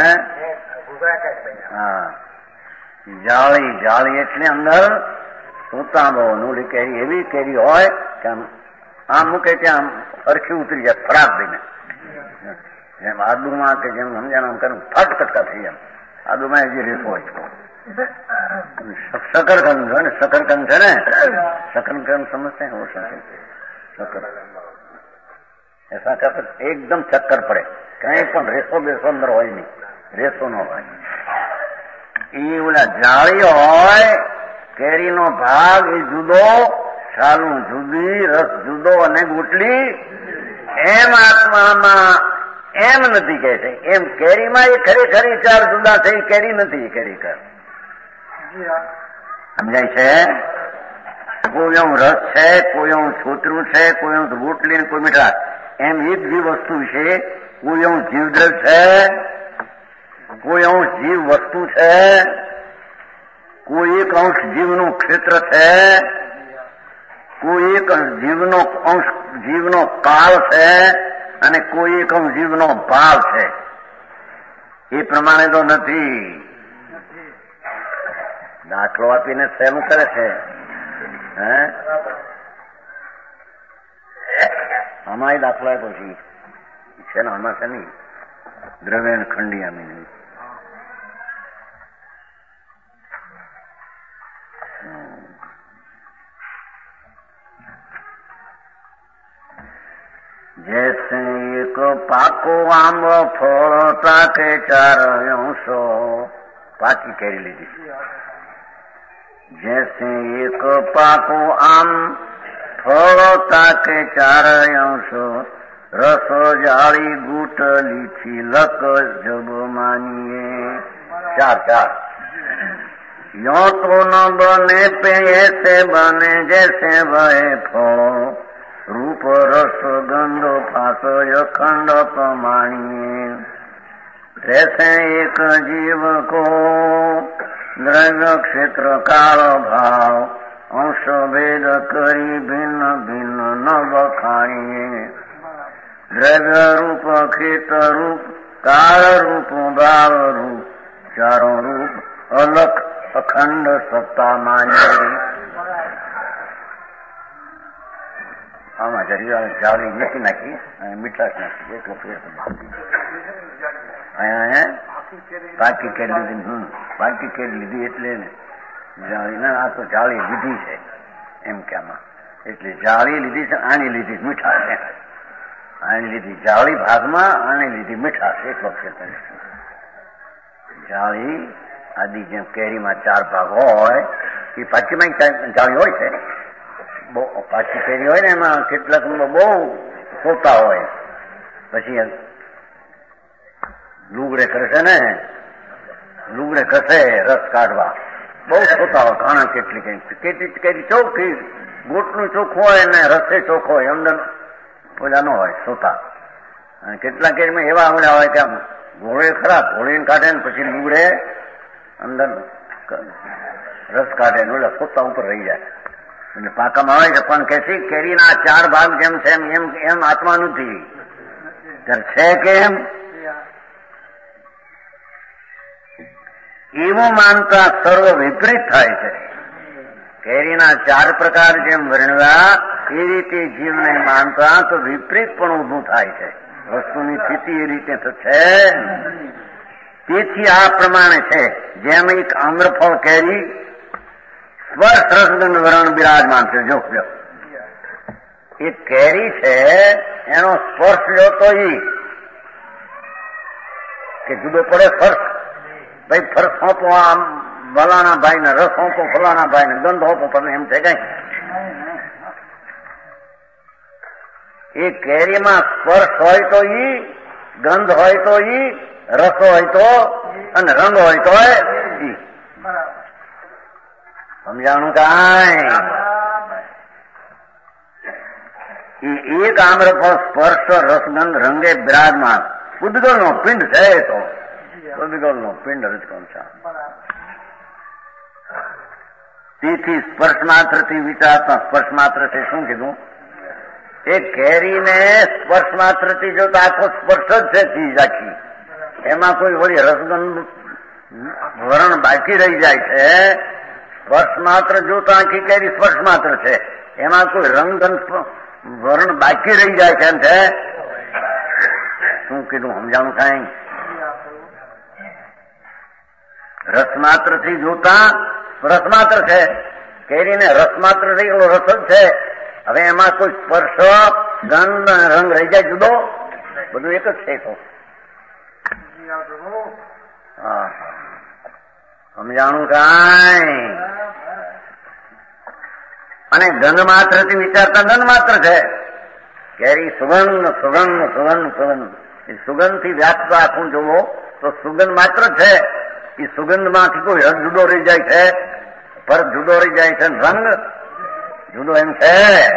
હા, જાળી જાળી એટલે અંદર સુતાંબો નોલી કેરી એવી કેરી હોય કે આમ આમ મૂકે ત્યાં હરખી ઉતરી જાય ખરાબ દઈને. જેમ આદુમાં કે જેમ સમજાણ આમ કરે ફટ કટકા થઈ જાય. આદુમાં જે રેસો હોય શકરકંદ હોય ને, શકરકંદ છે ને, શકરકંદ સમજते हैं वो शक्कर ऐसा कर एकदम चक्कर પડે, કઈ પણ રેસો બેસો અંદર હોય નહીં, રેસો ન હોય. એ ઓલા જાળી હોય કેરીનો ભાગ એ જુદો, છાલું જુદી, રસ જુદો અને ગુટલી એમ આત્મામાં એમ નથી કહે છે. એમ કેરીમાં એ ખરેખરી ચાર જુદા થઈ કેરી નથી ખરેખર. સમજાય છે? કોઈ એવું રસ છે, કોઈ એવું છોતરું છે, કોઈ એવું ગુટલી ને કોઈ મીઠા, એમ એક જીવ વસ્તુ છે. કોઈ એવું જીવદ્રવ્ય છે, કોઈ એવું જીવ વસ્તુ છે, કોઈ એક અંશ જીવનું ક્ષેત્ર છે, કોઈ એક જીવનો અંશ જીવનો કાળ છે અને કોઈ એક અંશ જીવનો ભાવ છે. એ પ્રમાણે તો નથી. દાખલો આપીને સહેલું કરે છે. હે આમાં દાખલો આપ્યો છે ને, આમાં છે નહીં દ્રવ્ય ખંડી આમી जैसे एक पाको आंब फल ताके चार अंशो, पाकी केरी लीधी. जैसे एक पाको आम फल ताके चार अंशो, रसो जाली गुटली छिलक जब मानिए. चार चार यो तो न बने पे ऐसे बने जैसे वह फल, रूप रस गंध फासय खंड प्रमाणिए. जैसे एक जीव को द्रव्य क्षेत्र काल भाव अंश भेद करी भिन्न भिन्न न बखाणिए. द्रव्य रूप खेत रूप काल रूप भाव रूप चारों रूप अलग अखंड सत्ता मानिए. આમાં જરી જાળી મૂકી નાખી અને મીઠાશ નાખી એટલો ફેર. પાકી કેરી લીધી. હમ પાકી કેરી લીધી એટલે જાળી ના, આ તો જાળી લીધી છે એમ કે આમાં. એટલે જાળી લીધી છે, આની લીધી મીઠાશ છે. આની લીધી જાળી ભાગમાં, આની લીધી મીઠાશ, એટલો ફેર. જાળી આદિ જેમ કેરીમાં ચાર ભાગ હોય એ પાકીમાં જાળી હોય છે. પાછી કેરી હોય ને એમાં કેટલાક બહુ સોતા હોય, પછી લુગડે કરશે ને, લુગડે કસે રસ કાઢવા બહુ સોતા હોય. ઘણા કેટલી કેટલી કેરી ચોખ્ખી, ગોટનું ચોખ્ખું હોય ને રસે ચોખ્ખો હોય, અંદર ઓલા ન હોય સોતા. અને કેટલા કેરીમાં એવા આવડ્યા હોય કે આમ ઘોળે ખરા, ઘોળીને કાઢે ને પછી લુગડે અંદર રસ કાઢે ને ઓલા સોતા ઉપર રહી જાય. એટલે પાકામાં આવે છે. પણ કે કેરીના ચાર ભાગ જેમ છે એમ એમ આત્મા નથી છે કેમ એવું માનતા સર્વ વિપરીત થાય છે. કેરીના ચાર પ્રકાર જેમ વર્ણવ્યા એ રીતે જીવને માનતા તો વિપરીત પણ ઉભું થાય છે. વસ્તુની સ્થિતિ એ રીતે તો છે. તેથી આ પ્રમાણે છે. જેમ એક આમ્રફળ કેરી સ્પર્શ રસગંધ વરણ બિરાજમાન છે. જો એ કેરી છે એનો સ્પર્શ લ્યો તો ઈ કે જુદો પડે સ્પર્શ. ભાઈ ફરસ હોપો આમ ફલાણા ભાઈ ને, રસ હોપો ફલાણા ભાઈ ને, ગંધ હોપો પણ એમ છે કઈ. એ કેરીમાં સ્પર્શ હોય તો ઈ, ગંધ હોય તો ઈ, રસ હોય તો અને રંગ હોય તો ઈ. સમજાણું કાંઈ? એક આમ્રફળ સ્પર્શ રસગંધ રંગે બિરાજમાન ઉદ્ગલ નો પિંડ છે. તો ઉદ્ગલ નો પિંડ રજકમ છે. તેથી સ્પર્શ માત્ર થી વિચારતા સ્પર્શ માત્ર છે શું કીધું? એ કેરીને સ્પર્શ માત્રથી જો તો આખો સ્પર્શ જ છે ચીજ આખી, એમાં કોઈ વળી રસગંધ વરણ બાકી રહી જાય છે. સ્પર્શ માત્ર જો તો આખી કેરી સ્પર્શ માત્ર છે, એમાં કોઈ રંગગંધ વરણ બાકી રહી જાય છે. એમ છે શું કીધું સમજાણું કાંઈ? રસમાત્ર થી જોતા રસમાત્ર છે, કેરીને રસમાત્ર થી રસ જ છે. હવે એમાં કોઈ સ્પર્શ ગંધ રંગ રહી જાય જુદો? બધું એક જ છે. તો સમજાણું કાંઈ? અને ગંધ માત્ર થી વિચારતા ગંધ માત્ર છે. કેરી સુગંધ સુગંધ સુગંધ સુગંધ એ સુગંધ થી વ્યાપ્ત આખું જોવો તો સુગંધ માત્ર છે. એ સુગંધ માંથી કોઈ રંગ જુદો રહી જાય છે, પર જુદો રહી જાય છે, રંગ જુદો એમ છે.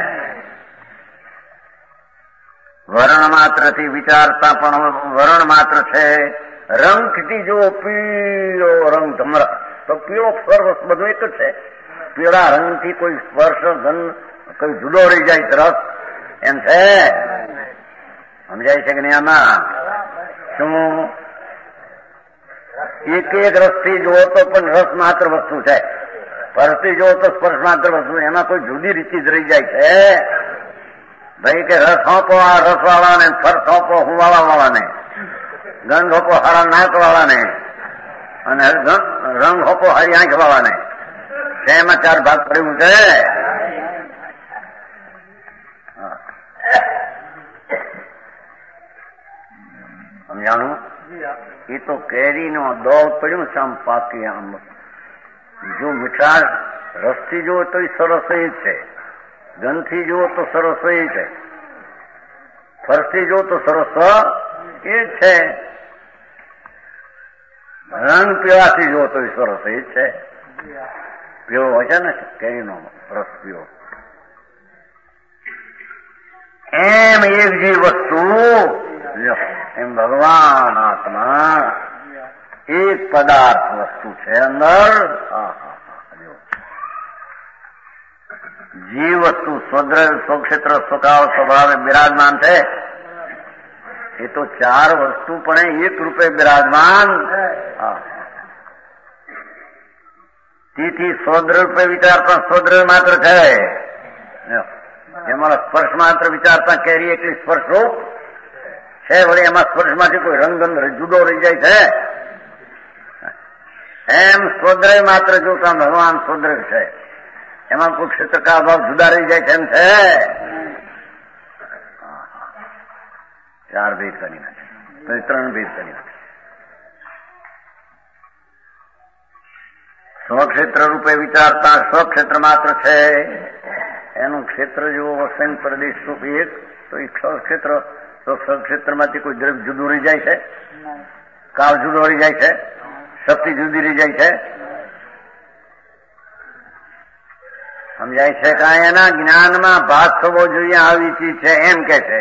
વર્ણ માત્ર થી વિચારતા પણ વર્ણ માત્ર છે. રંગથી જો પીળો રંગ ધમરા તો પીળો સ્પર્શ બધું એક જ છે. પીળા રંગથી કોઈ સ્પર્શ ગંધ કોઈ જુદો રહી જાય રસ એમ છે. સમજાય છે કે નહીં? આમાં શું એક એક રસથી જુઓ તો પણ રસ માત્ર વસ્તુ છે, પરથી જુઓ તો સ્પર્શ માત્ર વસ્તુ, એમાં કોઈ જુદી રીતિ જ રહી જાય છે. ભાઈ કે રસ હોપો આ રસ વાળાને, સ્પર્શ હોપો હું વાળા વાળાને, ગંધ હોપો હારા નાક વાળાને, અને રંગ હોપો હારી આંખ વાળાને. એમાં ચાર ભાગ પડ્યું છે. સમજાણું? એ તો કેરીનો દોડ પડ્યું છે આમ પાકી. આમ જો મીઠાશ રસથી જુઓ તો એ સરસ એ છે, ગંધથી જુઓ તો સરસ એ છે, ફરથી જુઓ તો સરસ એ છે, રંગ પીળાથી જુઓ તો એ સરસ એ છે. પીળો હોય છે ને કેરીનો રસ પીળો. એમ એક જે વસ્તુ એમ ભગવાન આત્મા એક પદાર્થ વસ્તુ છે અંદર. જીવ વસ્તુ સ્વદ્રવ સ્વક્ષેત્ર સ્વકાળ સ્વભાવે બિરાજમાન છે. એ તો ચાર વસ્તુ પણ એક રૂપે બિરાજમાન. તેથી સ્વદ્રવ રૂપે વિચારતા સ્વદ્રવ માત્ર છે. એમાં સ્પર્શ માત્ર વિચારતા કેરી એકલી સ્પર્શ રૂપ છે. વળી એમાં સ્પર્શમાંથી કોઈ રંગગંધ જુદો રહી જાય છે. એમ સ્વદ્રવ માત્ર જોતા ભગવાન સ્વદ્રવ છે, એમાં કોઈ ક્ષેત્રકાળ ભાવ જુદા રહી જાય છે. એમ છે ચાર ભેદ કરી નાખે, ત્રણ ભેદ કરી નાખે. સ્વક્ષેત્ર રૂપે વિચારતા સ્વક્ષેત્ર માત્ર છે. એનું ક્ષેત્ર જેવો વસન પ્રદેશ રૂપ એક તો એ સ્વક્ષેત્ર, તો સ્વક્ષેત્રમાંથી કોઈ દ્રવ્ય જુદું રહી જાય છે, કાળ જુદો રહી જાય છે, શક્તિ જુદી રહી જાય છે. સમજાય છે? કાંઈ એના જ્ઞાનમાં ભાગ થવો જોઈએ આવી ચીજ છે એમ કે છે.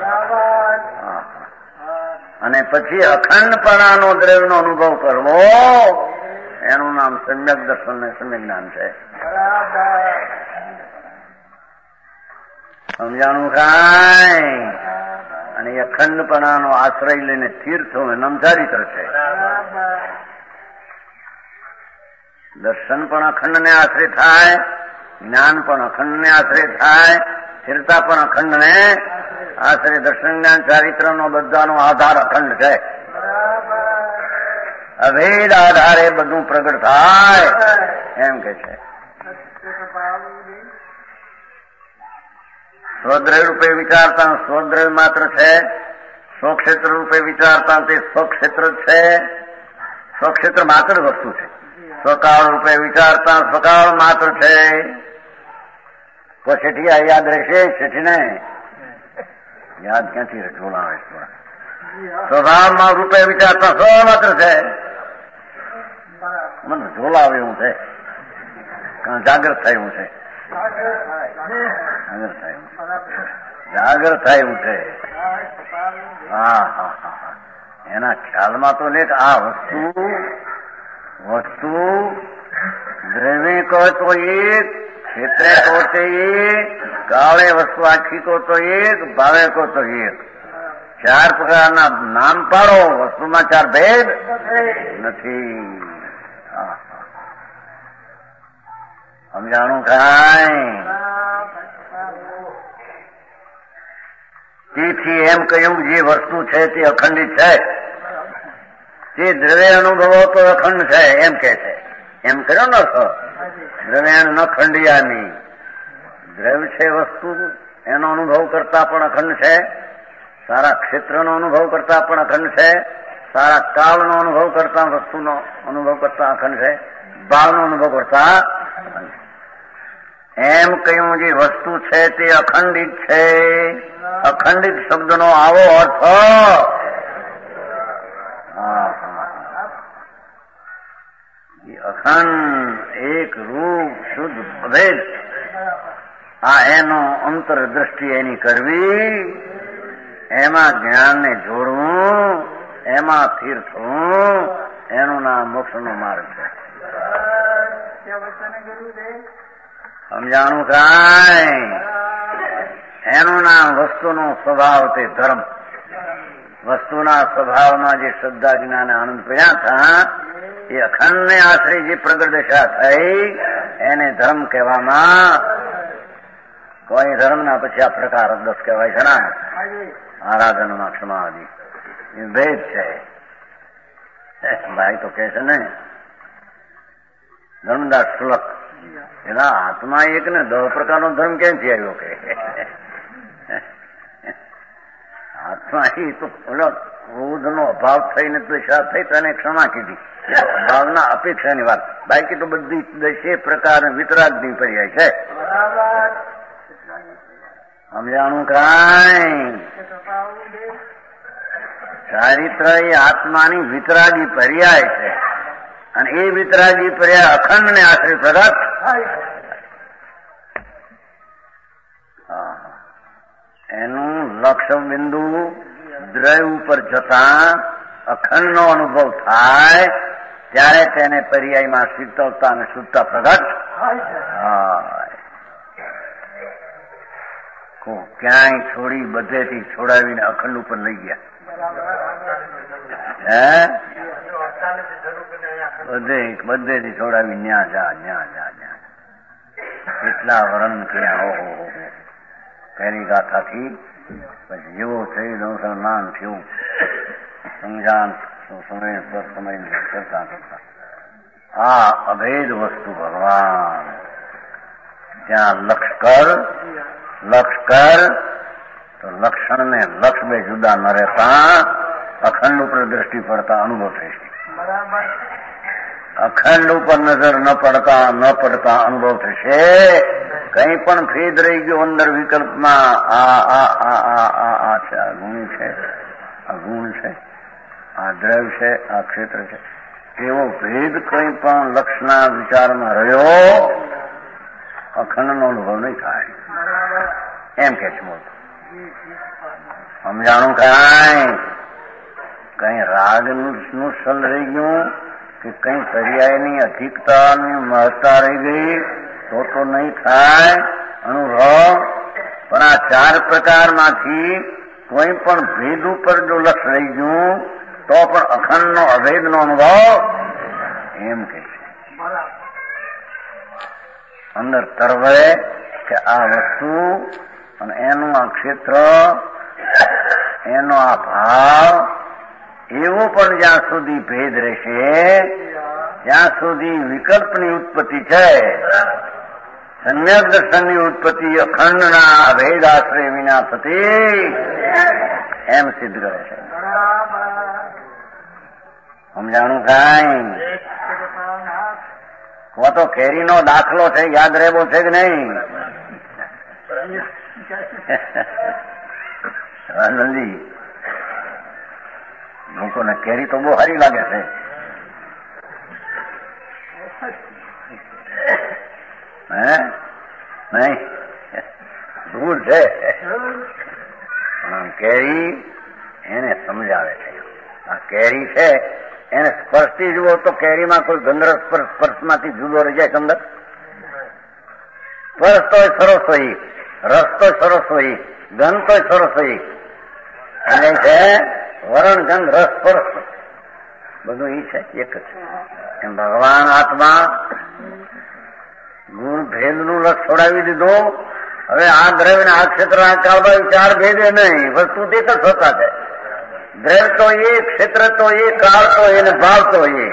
અને પછી અખંડપણાનો દ્રવ્યનો અનુભવ કરવો, એનું નામ સમ્યક દર્શન ને સમ્યક જ્ઞાન છે. સમજાણું કાંઈ? અને એ અખંડપણાનો આશ્રય લઈને તીર્થો નમચારિત્ર છે. દર્શન પણ અખંડને આશ્રય થાય, જ્ઞાન પણ અખંડને આશ્રય થાય, સ્થિરતા પણ અખંડને આશ્રય. દર્શન જ્ઞાન ચારિત્રનો બધાનો આધાર અખંડ છે. અભેદ આધારે બધું પ્રગટ થાય એમ કે છે. સ્વદ્રવ રૂપે વિચારતા સ્વદ્રવ માત્ર છે. સ્વક્ષેત્ર રૂપે વિચારતા તે સ્વક્ષેત્ર છે. સ્વક્ષેત્ર માત્ર વસ્તુ છે. સ્વકાળ રૂપે વિચારતા સ્વકાળ માત્ર છે. કોઈ શેઠી યાદ રહેશે? શેઠીને યાદ ક્યાંથી બોલાવે? સ્વભાવમાં રૂપે વિચારતા સ્વ માત્ર છે. મને ઝોલાવે એવું છે, જાગ્રત થાય એવું છે, જાગ્રત થાય એવું જાગ્રત થાય એવું છે. હા હા હા એના ખ્યાલમાં તો લેખ આ વસ્તુ વસ્તુ દ્રવ્ય કહે તો એક ક્ષેત્રે કો તો એક, કાળે વસ્તુ આખી કો તો એક, ભાવે કો તો એક. ચાર પ્રકારના નામ પાડો, વસ્તુમાં ચાર ભેદ નથી. સમજાણું કાંઈ? તેથી એમ કહ્યું જે વસ્તુ છે તે અખંડિત છે, તે દ્રવ્ય અનુભવો તો અખંડ છે એમ કે છે. એમ કર્યો ને દ્રવ્ય ન ખંડિયાની. દ્રવ્ય છે વસ્તુ, એનો અનુભવ કરતા પણ અખંડ છે, સારા ક્ષેત્રનો અનુભવ કરતા પણ અખંડ છે, સારા કાળનો અનુભવ કરતા વસ્તુનો અનુભવ કરતા અખંડ છે, ભાવનો અનુભવ કરતા એમ કહ્યું જે વસ્તુ છે તે અખંડિત છે. અખંડિત શબ્દનો આવો અર્થ અખંડ એક રૂપ શુદ્ધ ભેદ, આ એનો અંતર દ્રષ્ટિ એની કરવી, એમાં જ્ઞાનને જોડવું, એમાં સ્થિર થવું, એનું નામ મોક્ષનો માર્ગ છે. સમજાણું કાંઈ? એનું નામ વસ્તુનો સ્વભાવ તે ધર્મ. વસ્તુના સ્વભાવમાં જે શ્રદ્ધા જ્ઞાન આનંદ પડ્યા હતા એ અખંડને આશ્રય જે પ્રગટદશા થઈ એને ધર્મ કહેવામાં. કોઈ ધર્મના પછી આ પ્રકાર દસ કહેવાય છે ને, આરાધનમાં ક્ષમાદી એ ભેદ છે. ભાઈ તો કે છે ને ધર્મદાસ શ્લોક, એના આત્મા એક ને દસ પ્રકારનો ધર્મ કેમથી આવ્યો કે આત્મા એ તો ક્રોધ નો અભાવ થઈને દ્વેષા થઈ તેને ક્ષમા કીધી, ભાવના અપેક્ષાની વાત. બાકી તો બધી દશે પ્રકાર વિતરાગની પર્યાય છે. સમજાણું કાંઈ? ચારિત્ર એ આત્માની વિતરાગી પર્યાય છે, અને એ વિતરાગી પર્યાય અખંડ ને આશ્રય પ્રગટ. એનું લક્ષ્ય બિંદુ દ્રવ્ય ઉપર જતા અખંડ નો અનુભવ થાય ત્યારે તેને પર્યાયમાં શીતળતા અને શુદ્ધતા પ્રગટ. ક્યાંય છોડી બધેથી છોડાવીને અખંડ ઉપર લઈ ગયા. હે બધે બધેથી છોડાવી ન્યા જા ન્યા જા ન્યા કેટલા વર્ણન કર્યા. ઓહો પહેલી ગાથાથી પછી જેવો થઈ મુસલમાન થયું સમજાન સમય પર સમય કરતા કરતા આ અભેદ વસ્તુ ભગવાન ત્યાં લક્ષ કર લક્ષ કર તો લક્ષણ ને લક્ષ બે જુદા ન રહેતા અખંડ ઉપર દ્રષ્ટિ પડતા અનુભવ થશે. અખંડ ઉપર નજર ન પડતા ન પડતા અનુભવ થશે. કઈ પણ ભેદ રહી ગયો અંદર વિકલ્પમાં, આ આ આ આ આ આ છે, આ ગુણ છે, આ ગુણ છે, આ દ્રવ્ય છે, આ ક્ષેત્ર છે, એવો ભેદ કઈ પણ લક્ષના વિચારમાં રહ્યો અખંડનો અનુભવ નહીં થાય એમ કે છે. સમજાણું કાંઈ? કઈ રાગ નું સલ રહી ગયું કે કઈ પર્યાયની અધિકતાની મહત્તા રહી ગઈ તો તો નહીં થાય અનુભવ. પણ આ ચાર પ્રકારમાંથી કોઈ પણ ભેદ ઉપર જો લક્ષ રહી ગયું તો પણ અખંડનો અભેદનો અનુભવ એમ કે છે. અંદર તરવે કે આ વસ્તુ અને એનું આ ક્ષેત્ર, એનો આ ભાવ, એવો પણ જ્યાં સુધી ભેદ રહેશે ત્યાં સુધી વિકલ્પની ઉત્પત્તિ છે. સમ્યક દર્શનની ઉત્પત્તિ અખંડના અભેદ આશ્રય વિના થતી એમ સિદ્ધ કરે છે. સમજાણું કાંઈ? કો તો કેરીનો દાખલો છે, યાદ રહેવો છે કે નહીં? નંદી લોકોને કેરી તો બહુ સારી લાગે છે. હે નહીં દૂર છે પણ કેરી એને સમજાવે છે. આ કેરી છે એને સ્પર્શથી જુઓ તો કેરીમાં કોઈ ગંધર સ્પર્શમાંથી જુદો રહી જાય અંદર. સ્પર્શ તો સરસ હોય, રસ તો સરસ હોય, ગંધ તો સરસ હોય, અને છે વરણ ગંધ રસ સ્પર્શ બધું ઈ છે એક જ. એમ ભગવાન આત્મા ગુણ ભેદ નું લક્ષ છોડાવી દીધું. હવે આ દ્રવ્ય ને આ ક્ષેત્ર આ કાળમાં ચાર ભેદે નહીં, વસ્તુ તે જ થતા છે. દ્રવ્ય તો એ, ક્ષેત્ર તો એ, કાળ તો એ, ભાવ તો એ.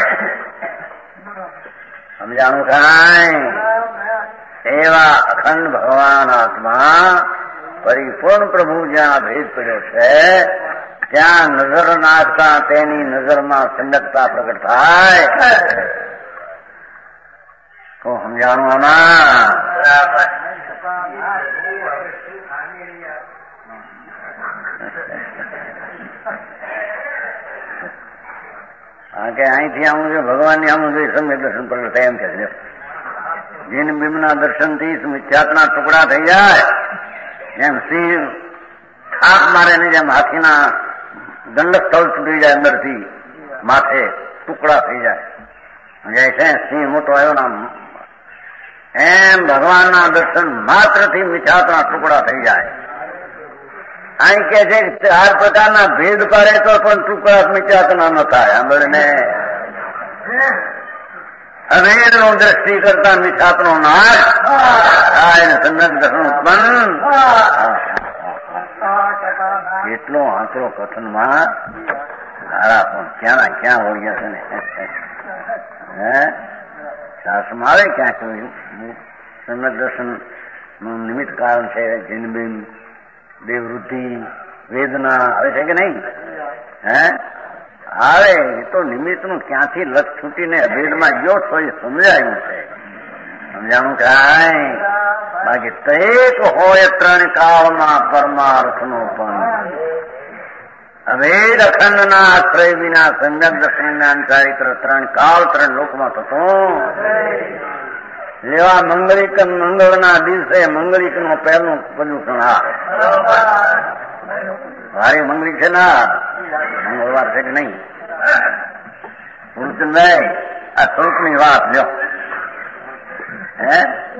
સમજાણું કાંઈ? એવા અખંડ ભગવાન આત્મા પરિપૂર્ણ પ્રભુ જ્યાં ભેદ પડ્યો છે ત્યાં નજર નાખતા તેની નજરમાં સંડકતા પ્રગટ થાય. તો સમજાણું આમાં? હા કે અહીંથી આવું છે ભગવાનની આવું જોઈએ સમ્યક દર્શન પ્રગટ થાય એમ કે છે. જીન બિંબના દર્શનથી મિથ્યાત્મના ટુકડા થઈ જાય, એમ સિંહ થાપ મારે ને જેમ હાથીના દંડ સ્થળ તૂટી જાય અંદરથી માથે ટુકડા થઈ જાય જાય છે સિંહ મોટો આવ્યો નામ, એમ ભગવાનના દર્શન માત્રથી મિથ્યાત્મના ટુકડા થઈ જાય. અહીં કે છે ચાર પ્રકારના ભેદ કરે તો પણ ટુકડા મિથ્યાત્મના ન થાય. આંબળને અભેદ નો દ્રષ્ટિ કરતા મિથ્યાત્મનો નાશ થાય, સમ્યક દર્શન ઉત્પન્ન. એટલો આંકડો કથનમાં સારા પણ ક્યાં ક્યાં હોય છે ને હે શાસ્ત્રમાં આવે ક્યાં કહ્યું સમ્યક દર્શન નું નિમિત્ત કારણ છે જિનબિન દેવવૃદ્ધિ વેદના આવે છે કે નહીં? હે આવે એ તો નિમિત્ત નું ક્યાંથી લક્ષ છૂટીને અભેદમાં ગયો છો એ સમજાયું છે. સમજાણું કાંઈ? બાકી તૈક હોય ત્રણ કાળમાં પરમાર્થ નો પણ અભેદ અખંડ ના આશ્રય વિના સમ્યક દર્શન જ્ઞાન ચારિત્ર ત્રણ કાળ ત્રણ લોકમાં થતો. લેવા મંગળિક મંગળના દિવસે મંગળિક નો પહેલું પ્રદૂષણ આ ભારે મંગળિક છે ના મંગળવાર છે કે નહીં? પૂરચંદભાઈ આ સ્વરૂપની વાત લ્યો. હે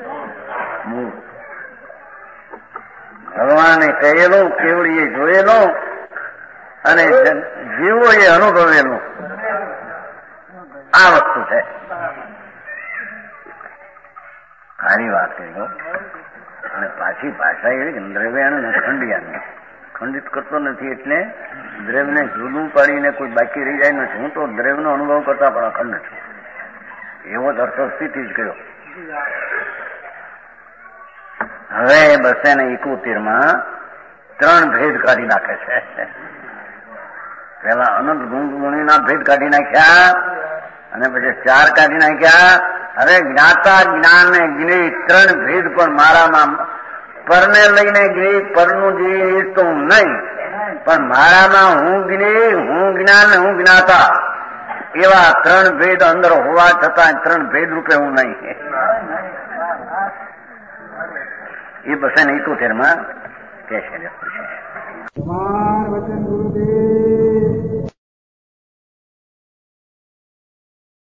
ભગવાને કહેલું, કેવડીએ જોયેલું અને જીવો એ અનુભવેલું આ વસ્તુ છે. સારી વાત કહી. અને પાછી ભાષા એવી કે દ્રવ્યાનું ખંડિયાનું ખંડિત કરતો નથી એટલે દ્રવ્યને જુદું પાડીને કોઈ બાકી રહી જાય નથી. હું તો દ્રવ્યનો અનુભવ કરતા પણ અખંડ છું એવો જ અર્થસ્થિતિ જ કર્યો. હવે બસે ને એકોતેર માં ત્રણ ભેદ કાઢી નાખે છે. પેલા અનંત ગુણ ગુણીના ભેદ કાઢી નાખ્યા અને પછી ચાર કાઢી નાખ્યા. હવે જ્ઞાતા જ્ઞાન ને જ્ઞેય ત્રણ ભેદ પણ મારામાં પરને લઈને જ્ઞેય પરનું જે તો હું નહીં, પણ મારામાં હું જ્ઞેય, હું જ્ઞાન ને હું જ્ઞાતા એવા ત્રણ ભેદ અંદર હોવા છતાં ત્રણ ભેદ રૂપે હું નહીં. એ બસે ને એકોતેર માં કે છે.